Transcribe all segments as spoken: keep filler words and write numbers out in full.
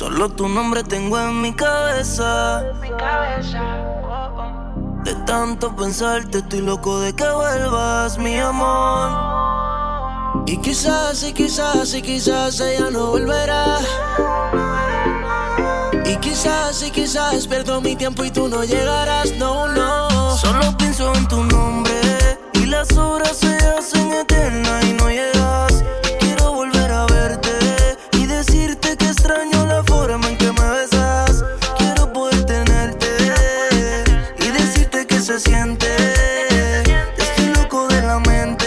Solo tu nombre tengo en mi cabeza. Mi cabeza. Oh, oh. De tanto pensarte estoy loco de que vuelvas, mi amor. Y quizás, y quizás, y quizás ella no volverá. Y quizás, y quizás pierdo mi tiempo y tú no llegarás, no, no. Solo pienso en tu nombre y las horas se hacen eternas y no llegas. Quiero volver a verte y decirte que extraño la forma en que me besas. Quiero poder tenerte y decirte que se siente. Ya estoy loco de la mente.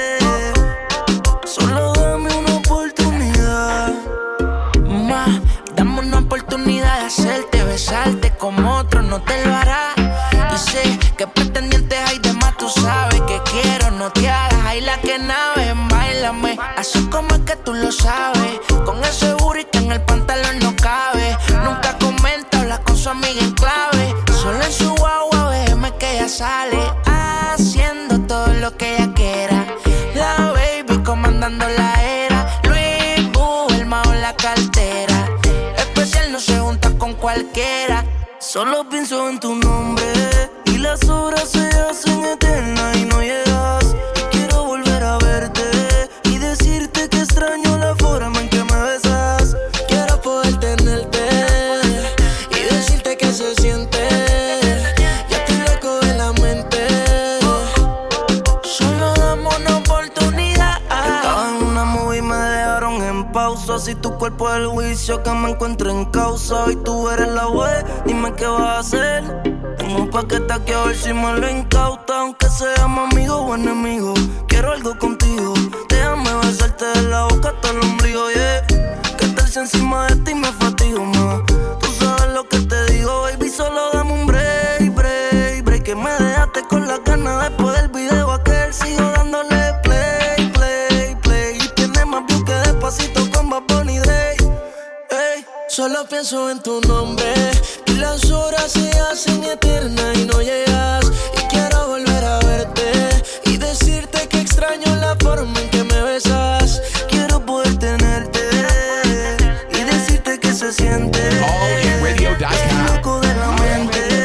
Solo dame una oportunidad. Ma, dame una oportunidad de hacerte, besarte como otro no te lo hará. Y sé que pretendientes hay de más, tú sabes que quiero, no te hagas. Hay la que nave, báilame, así como es que tú lo sabes. Con ese booty que en el pantalón no cabe. Nunca comenta, habla con su amiga en clave. Solo en su guagua, déjeme que ella sale haciendo todo lo que ella quiera. La baby comandando la era. Luis Boo, el mao en la cartera. Especial no se junta con cualquiera. Solo pienso en tu nombre y las horas se hacen eternas y no llegas. Quiero volver a verte y decirte que extraño la forma en que me besas. Quiero poder tenerte y decirte que se siente. Ya estoy loco de la mente. Solo dame una oportunidad. Estaba en una movie y me dejaron en pausa. Si tu cuerpo es el juicio que me encuentro en causa y tú eres la web, dime qué vas a hacer. Tengo un paquete aquí a ver si me lo incauta. Aunque seamos amigos o enemigos, quiero algo contigo. Déjame besarte de la boca hasta el ombligo, yeah. Que estarse encima de ti me fatigo más. Tú sabes lo que te digo, baby, solo dame un break, break, break. Que me dejaste con las ganas después del video aquel. Sigo dándole play, play, play. Y tiene más views que Despacito con Bad Bunny y Drake. Ey. Solo pienso en tu nombre y las horas se hacen eternas y no llegas. Y quiero volver a verte y decirte que extraño la forma en que me besas. Quiero poder tenerte y decirte que se siente. all in radio dot com. Loco de la mente.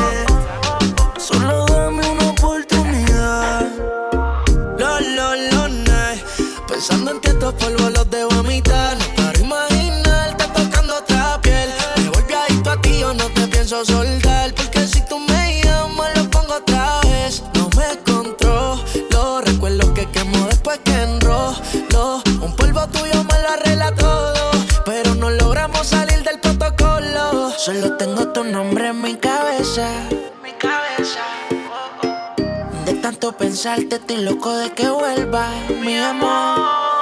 Solo dame una oportunidad. Lo, lo, lo, night. Pensando en ti estos polvos los debo a mitad. No paro imaginarte tocando otra piel. Me volví adicto a ti, yo no te pienso soltar. Porque si tú me llamas lo pongo otra vez. No me controlo, recuerdo que quemo después que enrolo. Un polvo tuyo me lo arregla todo, pero no logramos salir del protocolo. Solo tengo tu nombre en mi cabeza. Mi cabeza. Oh, oh. De tanto pensarte estoy loco de que vuelva, mi amor.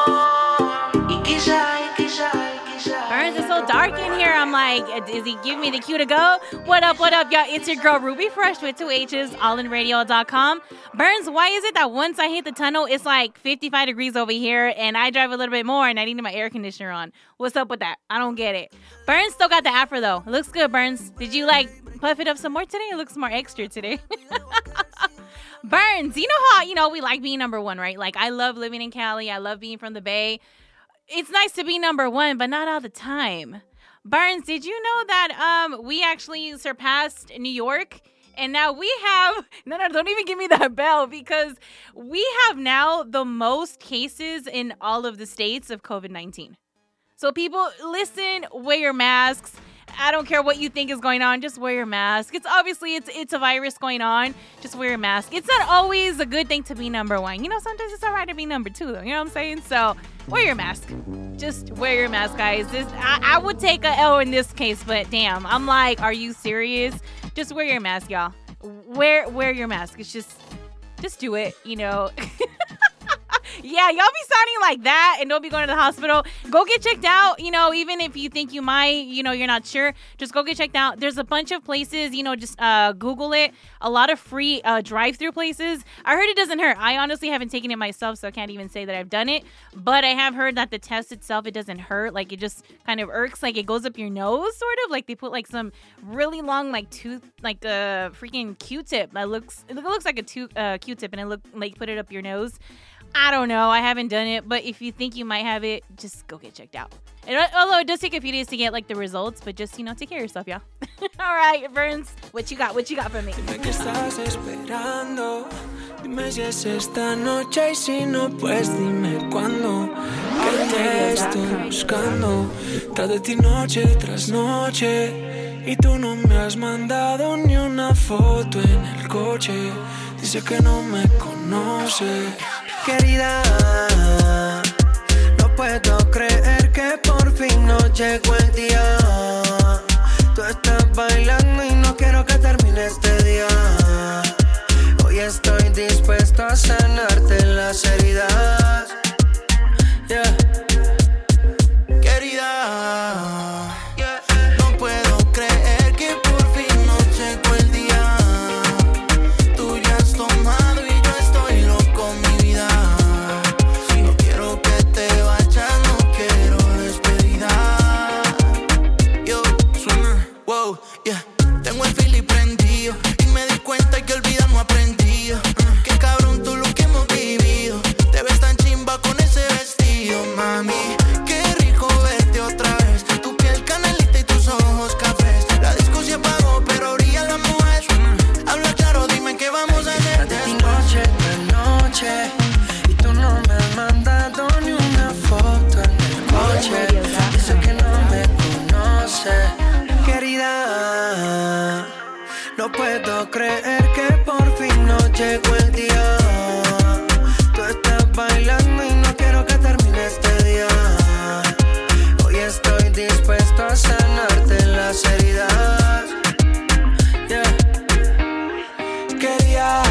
Y quizá, y quizá, y quizá. Burns is so dark in here. I'm like, is he giving me the cue to go? What up, what up, y'all? It's your girl, Ruby Fresh with two H's, all in radio dot com. Burns, why is it that once I hit the tunnel, it's like fifty-five degrees over here, and I drive a little bit more, and I need my air conditioner on? What's up with that? I don't get it. Burns still got the afro, though. It looks good, Burns. Did you, like, puff it up some more today? It looks more extra today. Burns, you know how, you know, we like being number one, right? Like, I love living in Cali. I love being from the Bay. It's nice to be number one, but not all the time. Burns, did you know that um we actually surpassed New York? And now we have, no, no, don't even give me that bell, because we have now the most cases in all of the states of covid nineteen. So people, listen, wear your masks. I don't care what you think is going on. Just wear your mask. It's obviously, it's it's a virus going on. Just wear your mask. It's not always a good thing to be number one. You know, sometimes it's all right to be number two, though. You know what I'm saying? So wear your mask. Just wear your mask, guys. This, I, I would take a L in this case, but damn. I'm like, are you serious? Just wear your mask, y'all. Wear, wear your mask. It's just, just do it, you know. Yeah, y'all be sounding like that and don't be going to the hospital. Go get checked out. You know, even if you think you might, you know, you're not sure, just go get checked out. There's a bunch of places, you know, just uh, Google it. A lot of free uh, drive-through places. I heard it doesn't hurt. I honestly haven't taken it myself, so I can't even say that I've done it. But I have heard that the test itself, it doesn't hurt. Like, it just kind of irks. Like, it goes up your nose, sort of. Like, they put, like, some really long, like, tooth, like a freaking Q-tip that looks, it looks like a tooth, uh, Q-tip, and it look like put it up your nose. I don't know. I haven't done it, but if you think you might have it, just go get checked out. It, although it does take a few days to get like the results, but just, you know, take care of yourself, y'all. All right, Burns, what you got? What you got for me? Dime que estás esperando. Dime si es esta noche y si no, pues dime cuándo. Que te estoy buscando. Tras de ti noche tras noche. Y tú no me has mandado ni una foto en el coche. Dice que no me conoce. Querida, no puedo creer que por fin no llegó el día. Tú estás bailando y no quiero que termine este día. Hoy estoy dispuesto a sanarte las heridas. Yeah. Querida, yeah. No puedo creer que por fin no llegó el día. Tú ya has tomado y yo estoy loco, mi vida. No quiero que te vayas, no quiero despedida. Yo, suena, wow, yeah. Tengo el fili prendido y me di cuenta que olvidar no aprendí. uh, Qué cabrón tú lo que hemos vivido. Te ves tan chimba con ese vestido, mami. Qué rico verte otra vez. Tu piel canelita y tus ojos cafés. La disco se apagó pero brilla la mujer. Habla claro, dime qué vamos a hacer después. Noche tras noche y tú no me has mandado ni una foto en el coche. Dice que no me conoce. Querida, no puedo creer que por fin no llegó el día. Tú estás bailando y no quiero que termine este día. Hoy estoy dispuesto a sanarte las heridas. Yeah. Quería,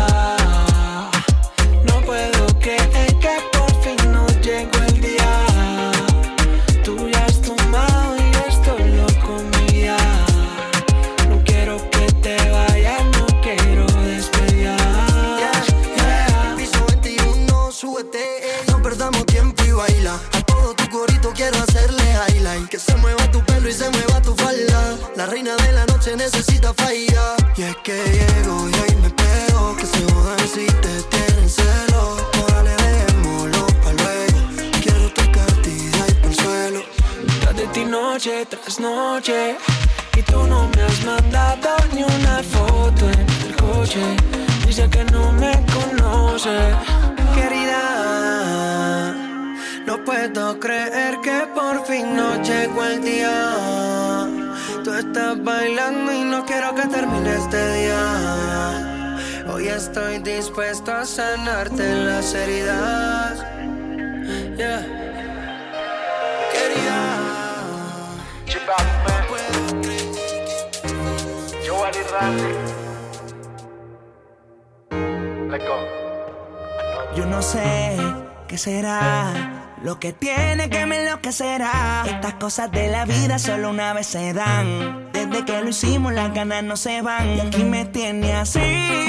no puedo creer que por fin no llegó el día. Tú ya has tomado y yo estoy loco, mía. No quiero que te vayas, no quiero despedir. Yeah, yeah. Piso veintiuno, súbete, eh. No perdamos tiempo y baila. A todo tu corito quiero hacerle highlight. Que se mueva tu pelo y se mueva tu falda. La reina de la noche necesita falla. Y es que llego y ahí me pego. Que se jodan si te tienen celos. Órale, dejémoslo pa' luego. Quiero tocarte y de ahí por el suelo. Tras de ti noche tras noche. Y tú no me has mandado ni una foto en el coche. Dice que no me conoce. Querida, no puedo creer que por fin no llegó el día. Tú estás bailando y no quiero que termine este día. Hoy estoy dispuesto a sanarte las heridas. Yeah. Querida, no puedo creer que Yo, Ali Randy. Let's go. Yo no sé qué será lo que tiene que me enloquecerá. Estas cosas de la vida solo una vez se dan. Desde que lo hicimos las ganas no se van. Y aquí me tiene así.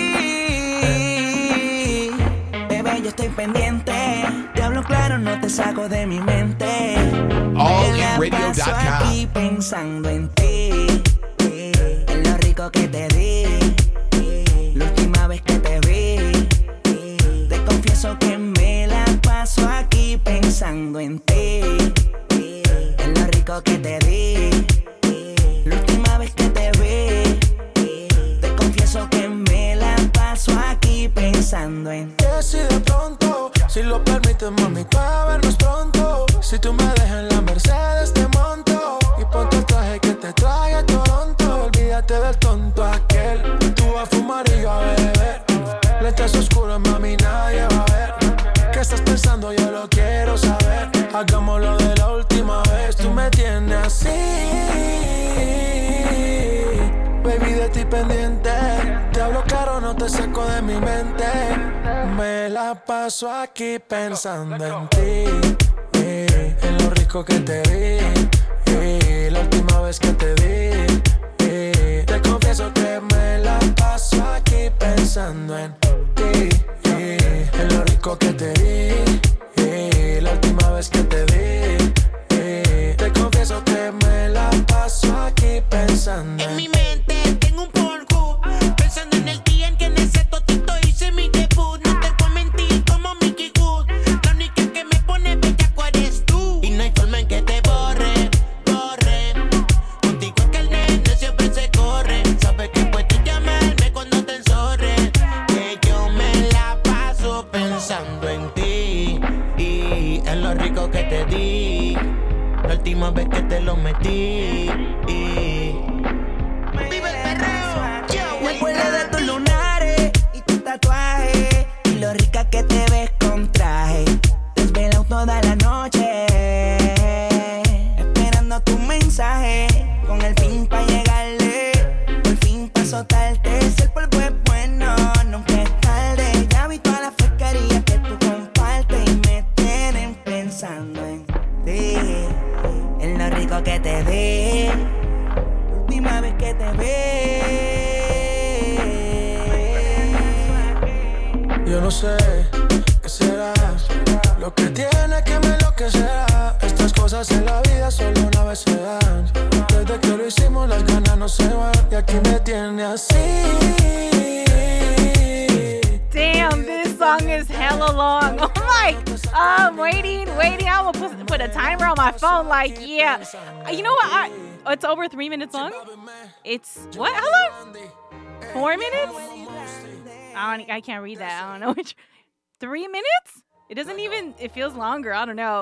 Bebé, yo estoy pendiente. Te hablo claro, no te saco de mi mente. all Me in la radio dot paso com. aquí pensando en ti, eh, en lo rico que te di, eh, la última vez que te vi, eh, te confieso que me la paso aquí pensando en ti, eh, en lo rico que te di, eh, la última vez que te vi, eh, te confieso que me la paso aquí pensando en ti. Que si de pronto, si lo permites, mami, para vernos pronto. Si tú me dejas en la Mercedes te monto y ponte el traje que te trae a Toronto. Olvídate del tonto aquel. Tú vas a fumar y yo a beber. Lentes oscuros, mami, nadie va a ver. ¿Qué estás pensando? Yo lo quiero saber. Hagámoslo de la última vez. Tú me tienes así, baby, de ti pendiente. Te hablo claro, no te saco de mi mente. Me la paso aquí pensando en ti, eh, en lo rico que te vi, eh, la última vez que te vi, eh, te confieso que me la paso aquí pensando en ti, eh, en lo rico que te vi, eh, la última vez que te vi, eh, te confieso que me la paso aquí pensando en En mi mente tengo un Pornhub, pensando en el día en que en ese totito hice mi debut. No te voy a mentir como Mickey Wood. última vez que te lo metí. Vive el perreo. Me acuerdo de tus lunares y tu tatuaje y lo rica que te ves con traje. Desvelado toda la noche, esperando tu mensaje con el fin pa' llegarle. Por fin pa' soltarte, si el polvo es bueno, nunca es tarde. Ya vi toda la fresquería que tú compartes y me tienen pensando en ti, en lo rico que te di, última vez que te vi. Yo no sé qué será lo que tiene que me enloquecerá. Estas cosas en la vida solo una vez se dan. Desde que lo hicimos las ganas no se van. Y aquí me tiene así. Damn, this song is hella long. Oh my, I'm waiting, waiting. I will put, put a timer on my phone. Like, yeah. You know what? I, it's over three minutes long. It's, what? How long? Four minutes? I, don't, I can't read that. I don't know which. Three minutes? It doesn't even, it feels longer. I don't know.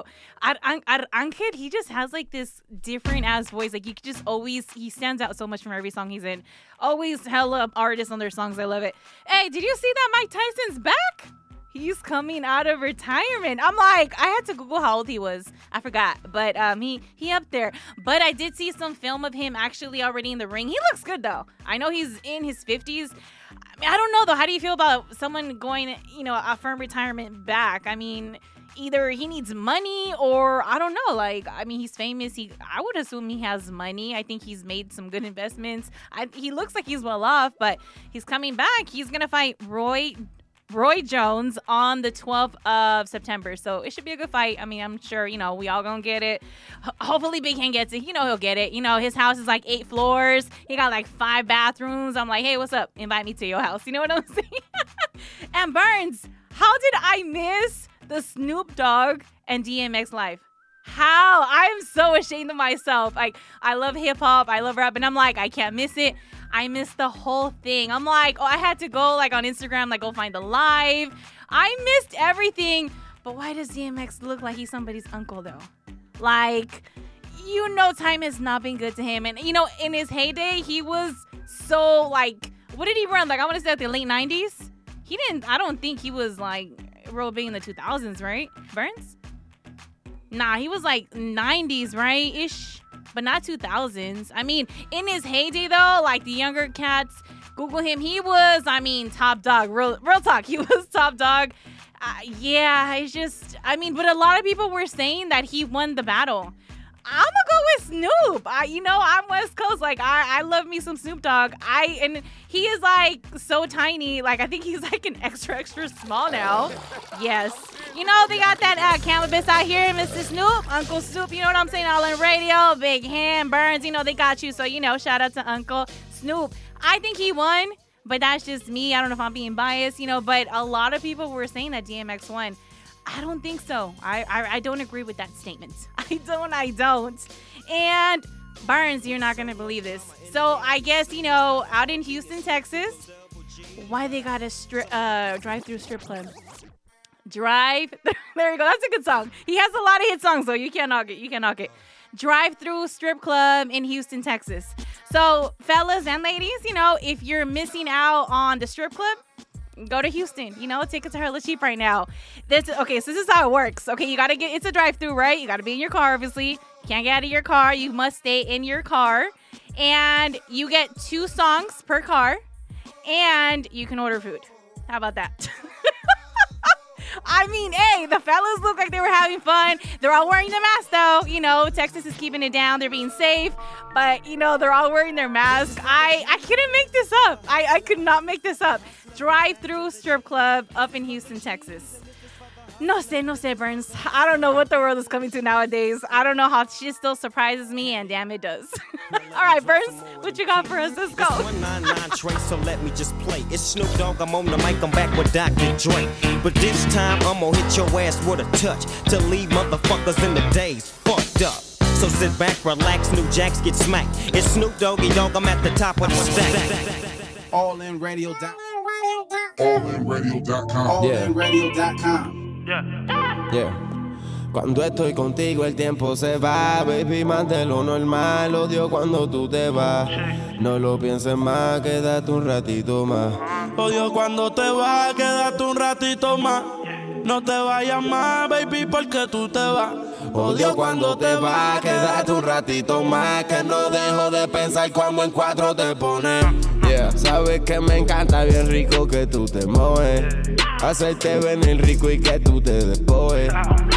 Ankit, he just has like this different ass voice. Like you could just always, he stands out so much from every song he's in. Always hella artists on their songs. I love it. Hey, did you see that Mike Tyson's back? He's coming out of retirement. I'm like, I had to Google how old he was. I forgot. But um, he, he up there. But I did see some film of him actually already in the ring. He looks good though. I know he's in his fifties. I mean, I don't know though. How do you feel about someone going, you know, a firm retirement back? I mean, either he needs money or I don't know. Like, I mean, he's famous. He, I would assume he has money. I think he's made some good investments. I, he looks like he's well off, but he's coming back. He's gonna fight Roy. Roy Jones on the twelfth of September. So it should be a good fight. I mean, I'm sure, you know, we all gonna get it. H- hopefully Big Hand gets it. You know he'll get it. You know, his house is like eight floors. He got like five bathrooms. I'm like, hey, what's up? Invite me to your house. You know what I'm saying? And Burns, how did I miss the Snoop Dogg and D M X live? How? I'm so ashamed of myself. Like, I love hip hop. I love rap. And I'm like, I can't miss it. I missed the whole thing. I'm like, oh, I had to go like on Instagram, like go find the live. I missed everything. But why does D M X look like he's somebody's uncle though? Like, you know, time has not been good to him. And, you know, in his heyday, he was so like, what did he run? Like, I want to say like the late nineties. He didn't, I don't think he was like real big in the two thousands, right? Burns? Nah, he was like nineties, right? Ish. But not two thousands. I mean, in his heyday, though, like the younger cats, Google him. He was, I mean, top dog. Real, real talk. He was top dog. Uh, yeah, it's just, I mean, but a lot of people were saying that he won the battle. I'm gonna go with Snoop. I, you know, I'm West Coast. Like, I, I love me some Snoop Dogg. I, and he is like so tiny. Like, I think he's like an extra, extra small now. Yes. You know, they got that uh, cannabis out here, Mister Snoop, Uncle Snoop. You know what I'm saying? All in radio, Big Hand, Burns. You know, they got you. So, you know, shout out to Uncle Snoop. I think he won, but that's just me. I don't know if I'm being biased, you know, but a lot of people were saying that D M X won. I don't think so. I, I I don't agree with that statement. I don't, I don't. And Burns, you're not going to believe this. So I guess, you know, out in Houston, Texas, why they got a stri- uh, drive-through strip club? Drive. There you go. That's a good song. He has a lot of hit songs, though. You can't knock it. You can't knock it. Drive-through strip club in Houston, Texas. So fellas and ladies, you know, if you're missing out on the strip club, go to Houston. You know, tickets are hella cheap right now. This okay, so this is how it works. Okay, you gotta get, it's a drive-through, right? You gotta be in your car, obviously. You can't get out of your car. You must stay in your car. And you get two songs per car. And you can order food. How about that? I mean, hey, the fellas look like they were having fun. They're all wearing their masks, though. You know, Texas is keeping it down. They're being safe. But, you know, they're all wearing their masks. I, I couldn't make this up. I, I could not make this up. Drive-through strip club up in Houston, Texas. No sé, no sé, Burns. I don't know what the world is coming to nowadays. I don't know how shit still surprises me, and damn, it does. All right, Burns, what you got for us? Let's go. It's one ninety-nine Trace, so let me just play. It's Snoop Dogg, I'm on the mic, I'm back with Doctor Dre. But this time, I'm gonna hit your ass with a touch to leave motherfuckers in the days fucked up. So sit back, relax, new jacks get smacked. It's Snoop Doggy Dogg, I'm at the top of the stack. all in radio dot com. all in radio dot com. all in radio dot com. Yeah. Yeah. Cuando estoy contigo el tiempo se va, baby, más de lo normal. Odio cuando tú te vas. No lo pienses más, quédate un ratito más. Odio cuando te vas, quédate un ratito más. No te vayas más, baby, porque tú te vas. Odio cuando te vas, quédate un ratito más. Que no dejo de pensar cuando en cuatro te pones. Yeah, sabes que me encanta bien rico que tú te mojes. Hacerte venir rico y que tú te despojes.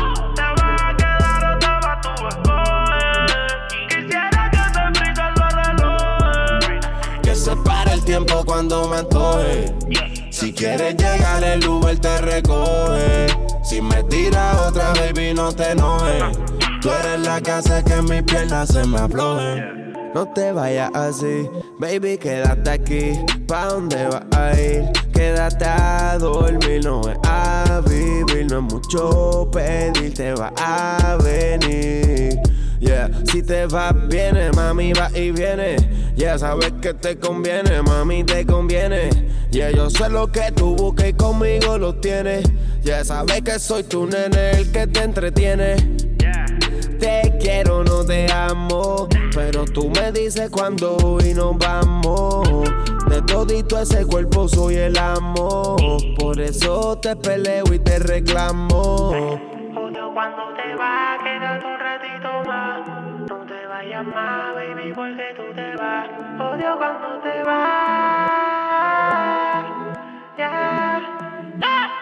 Se para el tiempo cuando me antoje. Si quieres llegar el Uber te recoge. Si me tiras otra baby no te enojes. Tú eres la que hace que mis piernas se me aflojen. No te vayas así, baby, quédate aquí. ¿Pa' dónde vas a ir? Quédate a dormir, no es a vivir. No es mucho pedir, te va a venir. Yeah, si te vas, viene, mami, va y viene. Yeah, sabes que te conviene, mami, te conviene. Yeah, yo sé lo que tú buscas y conmigo lo tienes. Yeah, sabes que soy tu nene, el que te entretiene. Te quiero, no te amo, pero tú me dices cuándo y nos vamos. De todito ese cuerpo soy el amo. Por eso te peleo y te reclamo. Odio cuando te vas, quédate un ratito más. No te vayas más, baby, porque tú te vas. Odio cuando te vas. Yeah. Ah.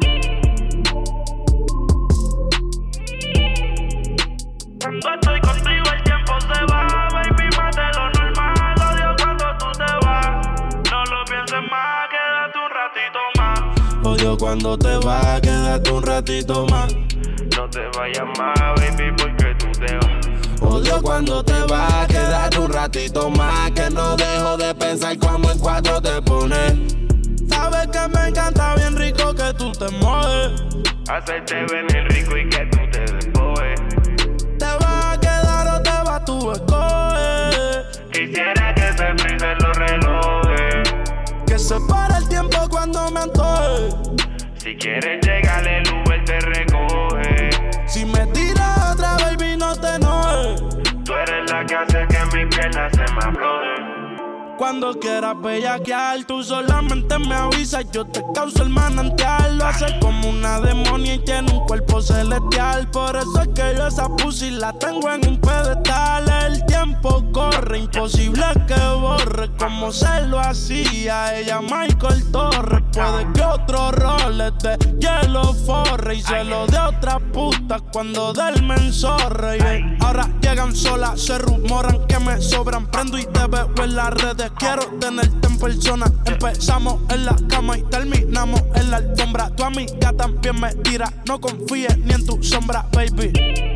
Cuando estoy contigo el tiempo se va, baby, más de lo normal. Odio cuando tú te vas. No lo pienses más, quédate un ratito más. Odio cuando te vas, quédate un ratito más. No te vayas más, baby, porque tú te vas. Odio cuando te vas, quédate un ratito más. Que no dejo de pensar cuando en cuatro te pones. Sabes que me encanta bien rico que tú te mojes. Hacerte venir rico y que tú te despojes. ¿Te vas a quedar o te vas tú escoges? Quisiera que se frisen los relojes. Que se para el tiempo cuando me antoje. Si quieres llegar el Uber te recoge. Si me tiras otra baby no te enojes. Tú eres la que hace que mis piernas se me aflojen. Cuando quieras bellaquear, tú solamente me avisas. Yo te causo el manantial. Lo haces como una demonia y tiene un cuerpo celestial. Por eso es que yo esa pussy la tengo en un pedestal. El tiempo corre, imposible que borre como se lo hacía ella, Michael Torres. Puede que otro rol de hielo forre y se lo de otra puta cuando del me enzorre. Yeah. Ahora llegan solas, se rumoran que me sobran. Prendo y te veo en las redes. Quiero tenerte en persona. Empezamos en la cama y terminamos en la alfombra. Tu amiga también me tira. No confíes ni en tu sombra, baby.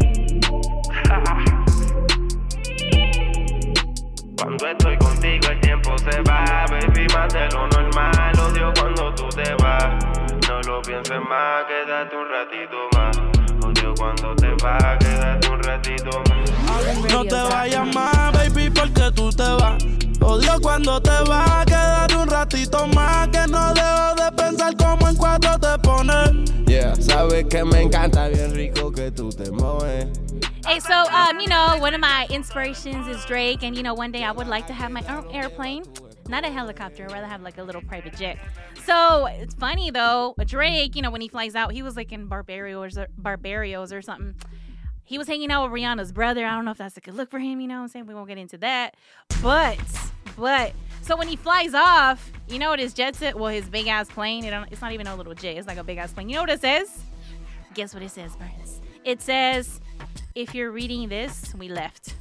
Cuando estoy contigo el tiempo se va, baby, más de lo normal. Odio cuando tú te vas. No lo pienses más, quédate un ratito más. Odio cuando te vas, quédate un ratito más. No te vayas más, baby, porque tú te vas. Odio cuando te vas, quedar un ratito más. Que no dejo de pensar como en cuatro te pones. Yeah, sabes que me encanta bien rico que tú te mojes. Hey, so, um, you know, one of my inspirations is Drake. And, you know, one day I would like to have my own airplane. Not a helicopter. I'd rather have, like, a little private jet. So, it's funny, though. Drake, you know, when he flies out, he was, like, in Barbados or, Barbados or something. He was hanging out with Rihanna's brother. I don't know if that's a good look for him, you know what I'm saying? We won't get into that. But, but, so when he flies off, you know what his jet set? Well, his big-ass plane, it it's not even a little jet. It's like a big-ass plane. You know what it says? Guess what it says, Burns? It says, if you're reading this, we left.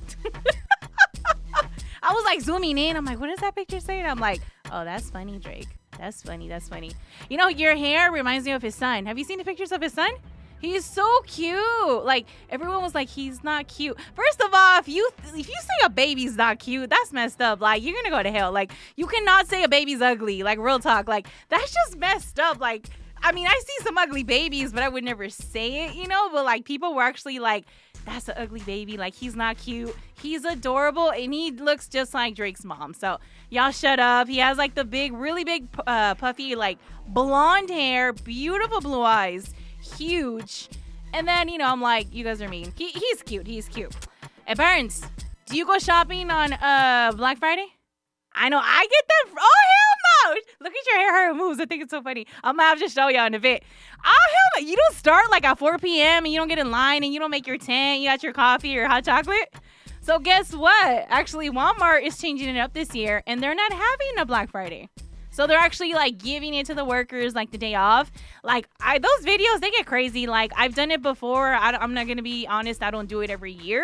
I was, like, zooming in. I'm like, what does that picture say? And I'm like, oh, that's funny, Drake. That's funny. That's funny. You know, your hair reminds me of his son. Have you seen the pictures of his son? He's so cute. Like, everyone was like, he's not cute. First of all, if you if you say a baby's not cute, that's messed up. Like, you're gonna go to hell. Like, you cannot say a baby's ugly. Like, real talk. Like, that's just messed up. Like, I mean, I see some ugly babies, but I would never say it, you know? But, like, people were actually like, that's an ugly baby. Like, he's not cute. He's adorable, and he looks just like Drake's mom. So, y'all shut up. He has, like, the big, really big, uh, puffy, like, blonde hair, beautiful blue eyes. Huge. And then, you know, I'm like, you guys are mean. He, he's cute. He's cute. Hey, Burns, do you go shopping on uh Black Friday? I know I get them. Oh, hell no. Look at your hair, how it moves. I think it's so funny. I'm going to have to show y'all in a bit. Oh, hell no. You don't start like at four p.m. and you don't get in line and you don't make your tent. You got your coffee or hot chocolate. So guess what? Actually, Walmart is changing it up this year and they're not having a Black Friday. So they're actually like giving it to the workers like the day off. Like I, those videos, they get crazy. Like I've done it before. I, I'm not going to be honest. I don't do it every year.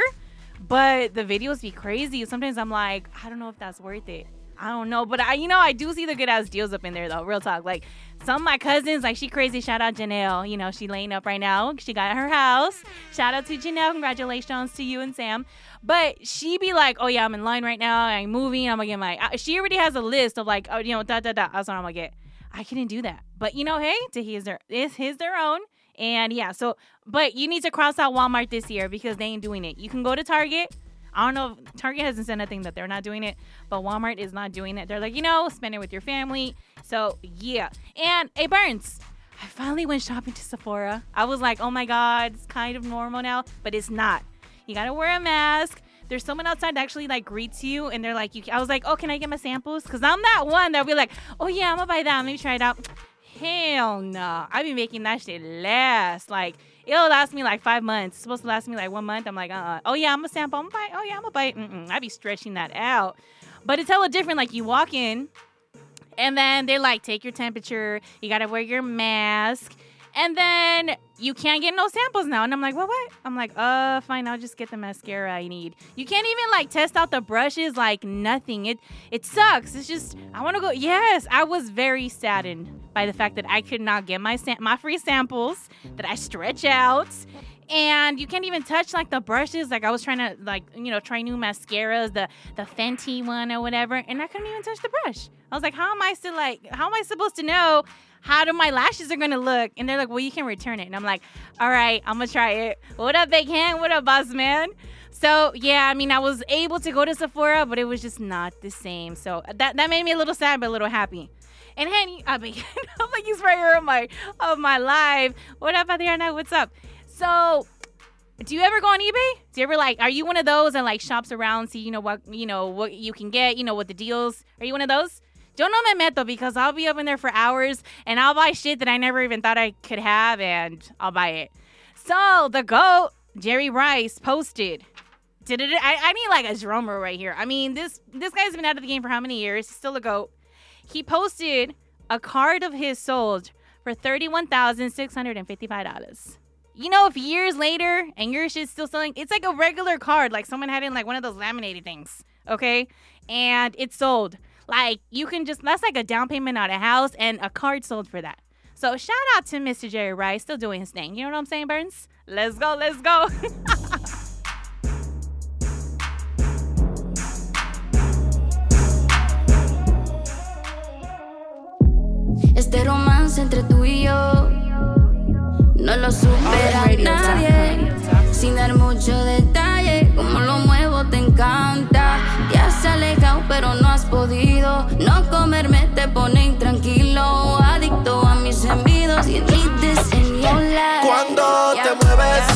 But the videos be crazy. Sometimes I'm like, I don't know if that's worth it. I don't know. But I, you know, I do see the good ass deals up in there though. Real talk. Like some of my cousins, like she crazy. Shout out Janelle. You know, she laying up right now. She got her house. Shout out to Janelle. Congratulations to you and Sam. But she be like, oh yeah, I'm in line right now. I'm moving. I'm gonna get my, she already has a list of like, oh, you know, da, da, da. That's what I'm gonna get. I couldn't do that. But you know, hey, to his their, it's his their own. And yeah, so, but you need to cross out Walmart this year because they ain't doing it. You can go to Target. I don't know if Target hasn't said anything that they're not doing it, but Walmart is not doing it. They're like, you know, spend it with your family. So yeah. And hey, Burns, I finally went shopping to Sephora. I was like, oh my God, it's kind of normal now, but it's not. You got to wear a mask. There's someone outside that actually like greets you and they're like, you. I was like, oh, can I get my samples? Cause I'm that one that'll be like, oh yeah, I'm gonna buy that. Let me try it out. Hell no. I be making that shit last. Like, it'll last me like five months. It's supposed to last me like one month. I'm like, uh-uh. Oh, yeah, I'm a sample. I'm a bite. Oh, yeah, I'm a bite. Mm-mm. I be stretching that out. But it's hella different. Like, you walk in, and then they, like, take your temperature. You got to wear your mask. And then you can't get no samples now. And I'm like, what, what? I'm like, uh, fine. I'll just get the mascara I need. You can't even, like, test out the brushes. Like, nothing. It it sucks. It's just, I want to go. Yes, I was very saddened by the fact that I could not get my sam- my free samples that I stretch out. And you can't even touch, like, the brushes. Like, I was trying to, like, you know, try new mascaras, the, the Fenty one or whatever. And I couldn't even touch the brush. I was like, how am I still, like, how am I supposed to know how do my lashes are going to look? And they're like, well, you can return it. And I'm like, all right, I'm going to try it. What up, Big Hand? What up, boss man? So, yeah, I mean, I was able to go to Sephora, but it was just not the same. So that, that made me a little sad, but a little happy. And Henny, I mean, I'm like, he's right here on my, on my live. What up, Adriana? What's up? So, do you ever go on eBay? Do you ever, like, are you one of those that, like, shops around, see, you know, what, you know, what you can get, you know, what the deals? Are you one of those? Yo no me meto because I'll be up in there for hours and I'll buy shit that I never even thought I could have and I'll buy it. So, the GOAT, Jerry Rice, posted. Did it? I, I need, like, a drum roll right here. I mean, this, this guy's been out of the game for how many years? He's still a GOAT. He posted a card of his sold for thirty-one thousand six hundred fifty-five dollars. You know, if years later and your shit's still selling, it's like a regular card. Like someone had in like one of those laminated things, okay? And it's sold. Like you can just, that's like a down payment on a house and a card sold for that. So shout out to Mister Jerry Rice, still doing his thing. You know what I'm saying, Burns? Let's go, let's go. Este romance entre tú y yo no lo supera nadie. Sin dar mucho detalle, como lo muevo te encanta. Te has alejado pero no has podido. No comerme te pone intranquilo. Adicto a mis gemidos y need this in your life. Cuando te mueves,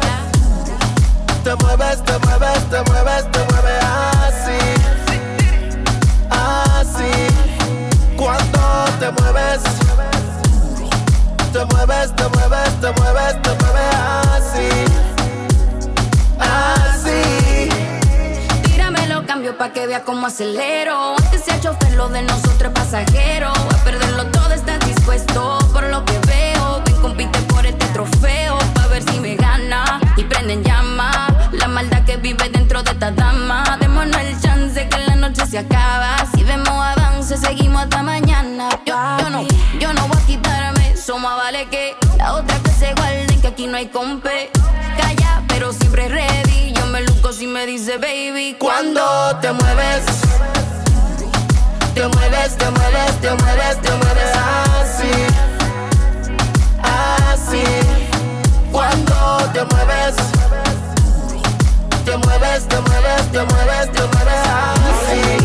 te mueves, te mueves, te mueves, te mueves así, así. Cuando te mueves, te mueves, te mueves, te mueves, te mueves así, así. Tíramelo, cambio pa' que vea cómo acelero. Antes sea chofer, lo de nosotros es pasajero. A perderlo todo, estás dispuesto por lo que veo. Ven, compite por este trofeo pa' ver si me gana y prende en llama la maldad que vive dentro de esta dama. Démonos el chance que la noche se acaba. Si vemos avance, seguimos hasta mañana. Yo, yo no, yo no voy a quitarme. Eso más vale que la otra que se guarden, que aquí no hay compe. Calla, pero siempre ready. Yo me luco si me dice baby. Cuando te mueves, te mueves, te mueves, te mueves, te mueves así, así. Cuando te mueves, te mueves, te mueves, te mueves, te mueves así,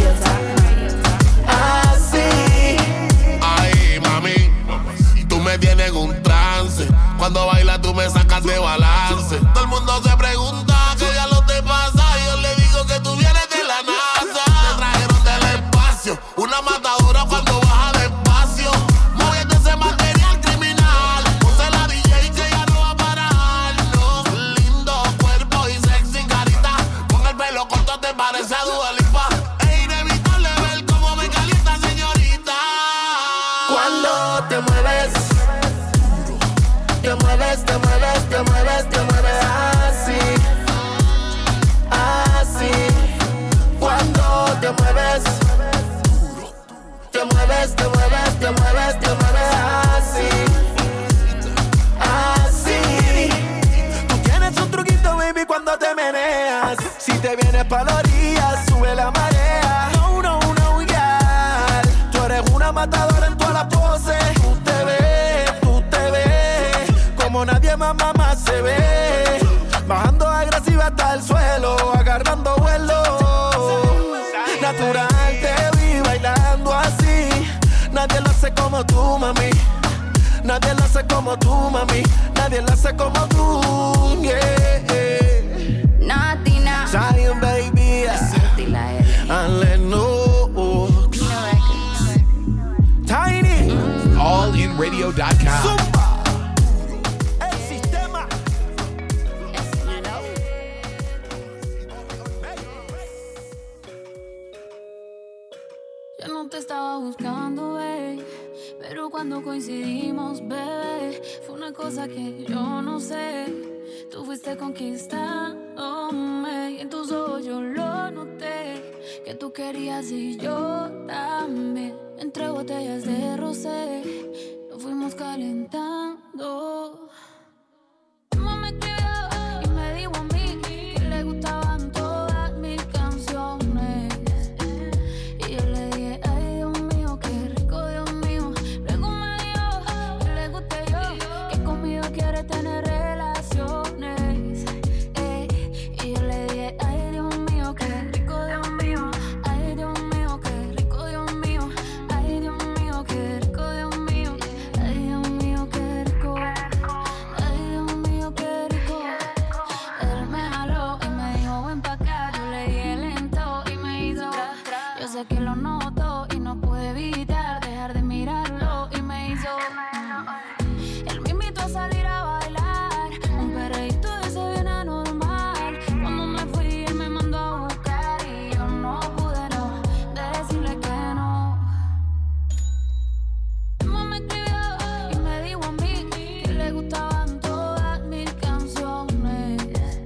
así. Ay, mami, tú me tienes en un trance. Cuando bailas tú me sacas sacas de balance. Todo el mundo se pregunta qué ya lo te pasa. Yo le digo que tú vienes de la NASA. Te trajeron del espacio, una matadora cuando baja despacio. Moviendo ese material criminal. Ponte la D J que ya no va a parar. No, lindo cuerpo y sexy carita. Con el pelo corto te parece a Dua Lipa. Es inevitable ver cómo me calienta, señorita. Cuando te mueves, te mueves, te mueves, te mueves, te mueves así, así. Cuando te mueves, te mueves, te mueves, te mueves, te mueves así, así. Tú tienes un truquito, baby, cuando te meneas. Si te vienes pa' la orilla, sube la marea. No, no, no, yeah. Tú eres una matadora en todas las poses. Tú te ves, tú te ves como nadie más, mamá se ve. Bajando agresiva hasta el suelo, agarrando vuelo. Natural te vi bailando así. Nadie lo hace como tú, mami. Nadie lo hace como tú, mami. Nadie lo hace como tú, yeah. Natina. Zion, baby. And let know. Tiny. all in radio dot com. El sistema. Yo no te estaba buscando, babe, pero cuando coincidimos, bebé, fue una cosa que yo no sé. Tú fuiste conquistándome y en tus ojos yo lo noté, que tú querías y yo también. Entre botellas de rosé nos fuimos calentando. Tu mamá me escribió y me dijo a mí que le gustaban todas mis canciones. Y yo le dije, ay Dios mío, qué rico, Dios mío. Luego me dijo que le guste yo, que conmigo quiere tener relaciones. eh. Y yo le dije, ay Dios mío, qué rico, Dios mío. Ay Dios mío, qué rico, Dios mío. Ay Dios mío, qué rico, Dios mío. Ay Dios mío, qué rico. Ay Dios mío, qué rico. Él me jaló y me dijo, ven pa' acá. Yo le dije lento y me hizo. Yo sé que lo noto y no pude evitar dejar de mirarlo y me hizo. Él me invitó a salir a bailar, un perreíto de ese bien anormal. Cuando me fui él me mandó a buscar y yo no pude no decirle que no. Mi mamá me escribió y me dijo a mí que le gustaban todas mis canciones.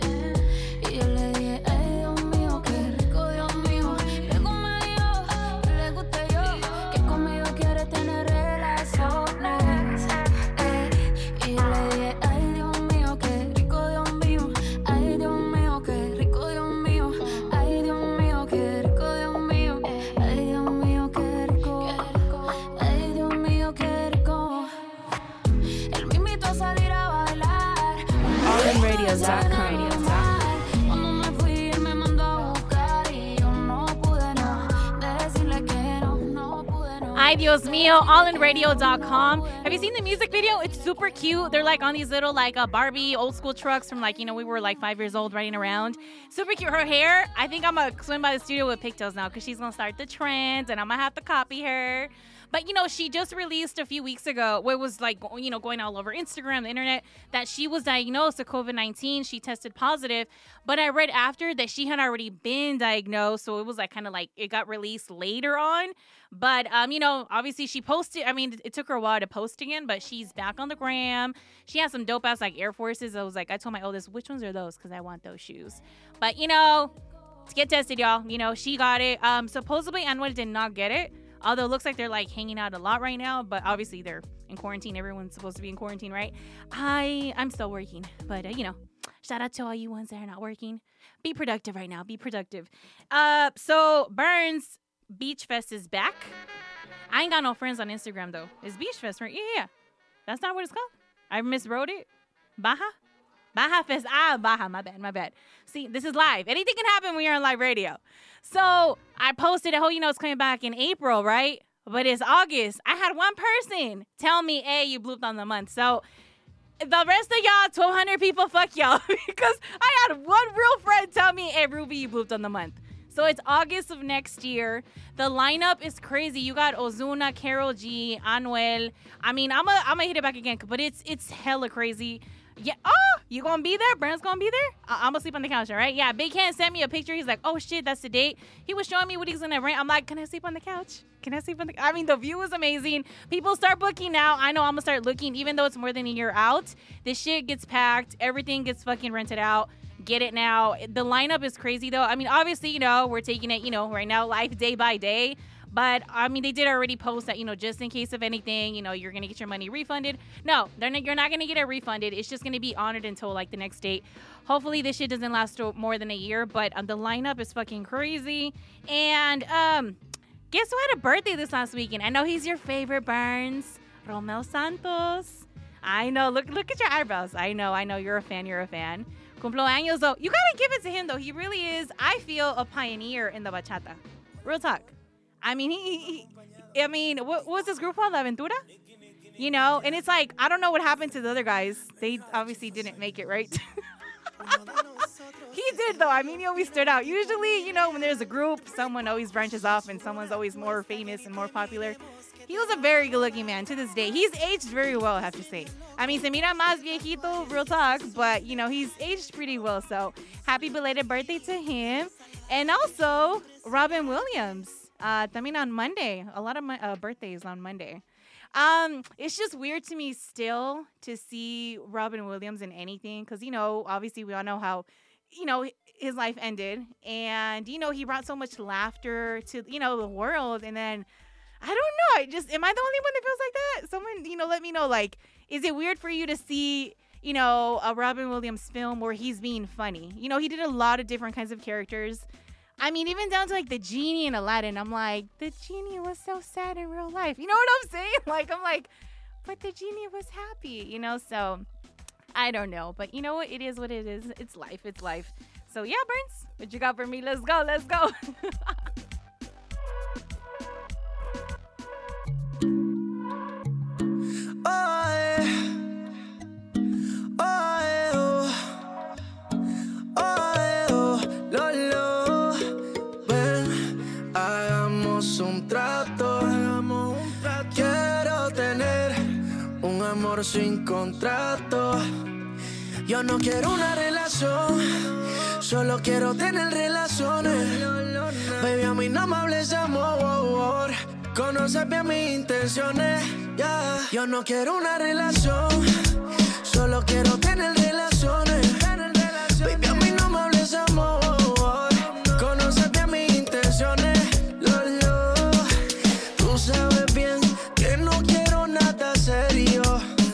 Y yo le dije, ay Dios mío, qué rico, Dios mío. Luego me dijo que le guste yo, que conmigo quiere tener relaciones. eh. Y yo le dije, ay Dios mío, qué rico, Dios mío. Ay Dios mío, qué rico, Dios mío. Ay Dios mío, qué rico, Dios mío. Ay Dios mío, qué rico. Ay Dios mío, qué rico. Él me invitó a salir a bailar. all in radio dot com. Cuando me fui él me mandó a buscar y yo no pude no decirle que no, no pude no. Ay, Dios mío, all in radio dot com. Have you seen the music video? It's super cute. They're like on these little like uh, Barbie old school trucks from like, you know, we were like five years old riding around. Super cute. Her hair, I think I'm going to swim by the studio with pigtails now because she's going to start the trends and I'm going to have to copy her. But, you know, she just released a few weeks ago where it was like, you know, going all over Instagram, the internet, that she was diagnosed with covid nineteen. She tested positive. But I read after that she had already been diagnosed. So it was like kind of like it got released later on. But, um, you know, obviously she posted. I mean, it took her a while to post again, but she's back on the gram. She has some dope ass like Air Forces. I was like, I told my oldest, which ones are those? Because I want those shoes. But, you know, to get tested, y'all. You know, she got it. Um, supposedly, Anwar did not get it. Although it looks like they're like hanging out a lot right now, but obviously they're in quarantine. Everyone's supposed to be in quarantine, right? I, I'm still working, but uh, you know, shout out to all you ones that are not working. Be productive right now. Be productive. Uh, so Burns Beach Fest is back. I ain't got no friends on Instagram though. It's Beach Fest, right? Yeah, yeah. That's not what it's called. I miswrote it. Baja? Baja Fest. Ah, Baja. My bad. My bad. See, this is live. Anything can happen when you're on live radio. So I posted, oh, you know, it's coming back in April, right? But it's August. I had one person tell me, hey, you blooped on the month. So the rest of y'all, twelve hundred people, fuck y'all. Because I had one real friend tell me, hey, Ruby, you booped on the month. So it's August of next year. The lineup is crazy. You got Ozuna, Karol G, Anuel. I mean, I'm going I'm to hit it back again, but it's it's hella crazy. Yeah. Oh, you going to be there? Brand's going to be there? I- I'm going to sleep on the couch, all right? Yeah, Big Hand sent me a picture. He's like, oh, shit, that's the date. He was showing me what he's going to rent. I'm like, can I sleep on the couch? Can I sleep on the I mean, the view was amazing. People start booking now. I know I'm going to start looking, even though it's more than a year out. This shit gets packed. Everything gets fucking rented out. Get it now. The lineup is crazy, though. I mean, obviously, you know, we're taking it, you know, right now, life day by day. But, I mean, they did already post that, you know, just in case of anything, you know, you're going to get your money refunded. No, they're not, you're not going to get it refunded. It's just going to be honored until, like, the next date. Hopefully, this shit doesn't last more than a year. But um, the lineup is fucking crazy. And um, guess who had a birthday this last weekend? I know he's your favorite, Burns. Romel Santos. I know. Look, look at your eyebrows. I know. I know. You're a fan. You're a fan. Cumpleaños, though. You got to give it to him, though. He really is, I feel, a pioneer in the bachata. Real talk. I mean, he, he, he I mean, what, what was this group called? La Aventura? You know? And it's like, I don't know what happened to the other guys. They obviously didn't make it, right? He did, though. I mean, he always stood out. Usually, you know, when there's a group, someone always branches off and someone's always more famous and more popular. He was a very good-looking man to this day. He's aged very well, I have to say. I mean, se mira más viejito, real talk, but, you know, he's aged pretty well. So, happy belated birthday to him. And also, Robin Williams. Uh, también on Monday. A lot of my, uh, birthdays on Monday. Um, it's just weird to me still to see Robin Williams in anything. Because, you know, obviously we all know how, you know, his life ended. And, you know, he brought so much laughter to, you know, the world. And then, I don't know. I just, am I the only one that feels like that? Someone, you know, let me know. Like, is it weird for you to see, you know, a Robin Williams film where he's being funny? You know, he did a lot of different kinds of characters. I mean, even down to, like, the genie in Aladdin. I'm like, the genie was so sad in real life. You know what I'm saying? Like, I'm like, but the genie was happy, you know? So, I don't know. But you know what? It is what it is. It's life. It's life. So, yeah, Burns, what you got for me? Let's go. Let's go. Sin contrato. Yo no quiero una relación, solo quiero tener relaciones. Baby, a mí no me hables de amor, conoces bien mis intenciones. Yeah. Yo no quiero una relación, solo quiero tener relaciones. Baby, a mí no me hables de amor, conoces bien mis intenciones. Lolo, tú sabes bien que no quiero nada serio.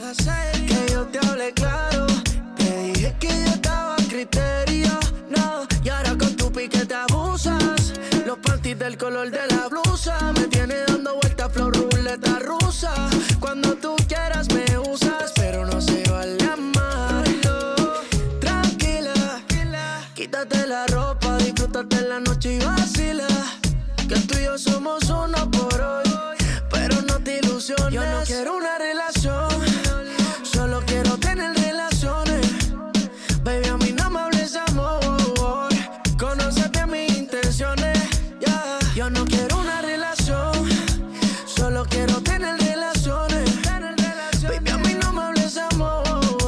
Que yo te hablé claro, te dije que yo estaba a criterio. No, y ahora con tu pique te abusas. Los panties del color de la blusa me tiene dando vueltas flor ruleta rusa. Cuando tú quieras me usas, pero no se vale amarlo. Tranquila, quítate la ropa, disfrútate la noche y vacila. Que tú y yo somos uno por hoy, pero no te ilusiones. Yo no quiero una relación, solo quiero tener relaciones. Baby, a mí no me hables de amor, conoces bien mis intenciones. Yeah. Yo no quiero una relación, solo quiero tener relaciones. Baby, a mí no me hables de amor,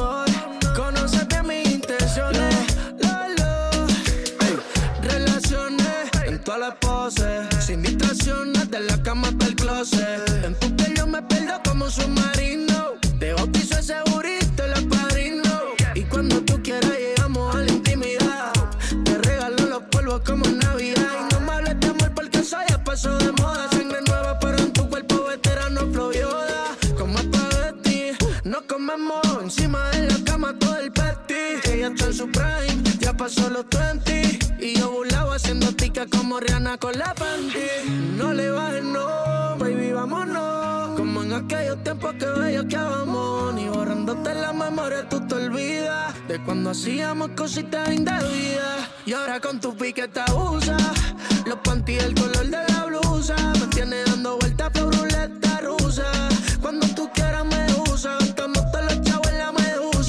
conoces bien mis intenciones. Lolo, hey. Relaciones en todas las poses, sin distracciones, de la cama hasta el closet. En tu piel yo me pierdo como un submarino. Te bautizo ese burrito, el padrino. Y cuando tú quieras llegamos a la intimidad. Te regalo los polvos como en Navidad. Y no me hables de amor porque eso ya pasó de moda. Sangre nueva pero en tu cuerpo veterano flow Yoda. Como espagueti, nos comemos encima de la cama todo el petty. Ella está en su prime, ya pasó los veinte. Y yo burlado haciendo tica como Rihanna con la panty. No le bajes, no, baby, vámonos. Como en aquellos tiempos que bellaqueábamos. Ni borrándote la memoria tú te olvidas de cuando hacíamos cositas indebidas. Y ahora con tu pique te abusas. Los panties el color de la blusa me tiene dando vueltas por ruleta rusa. Cuando tú quieras me usas, gastándote los chavos en la medusa.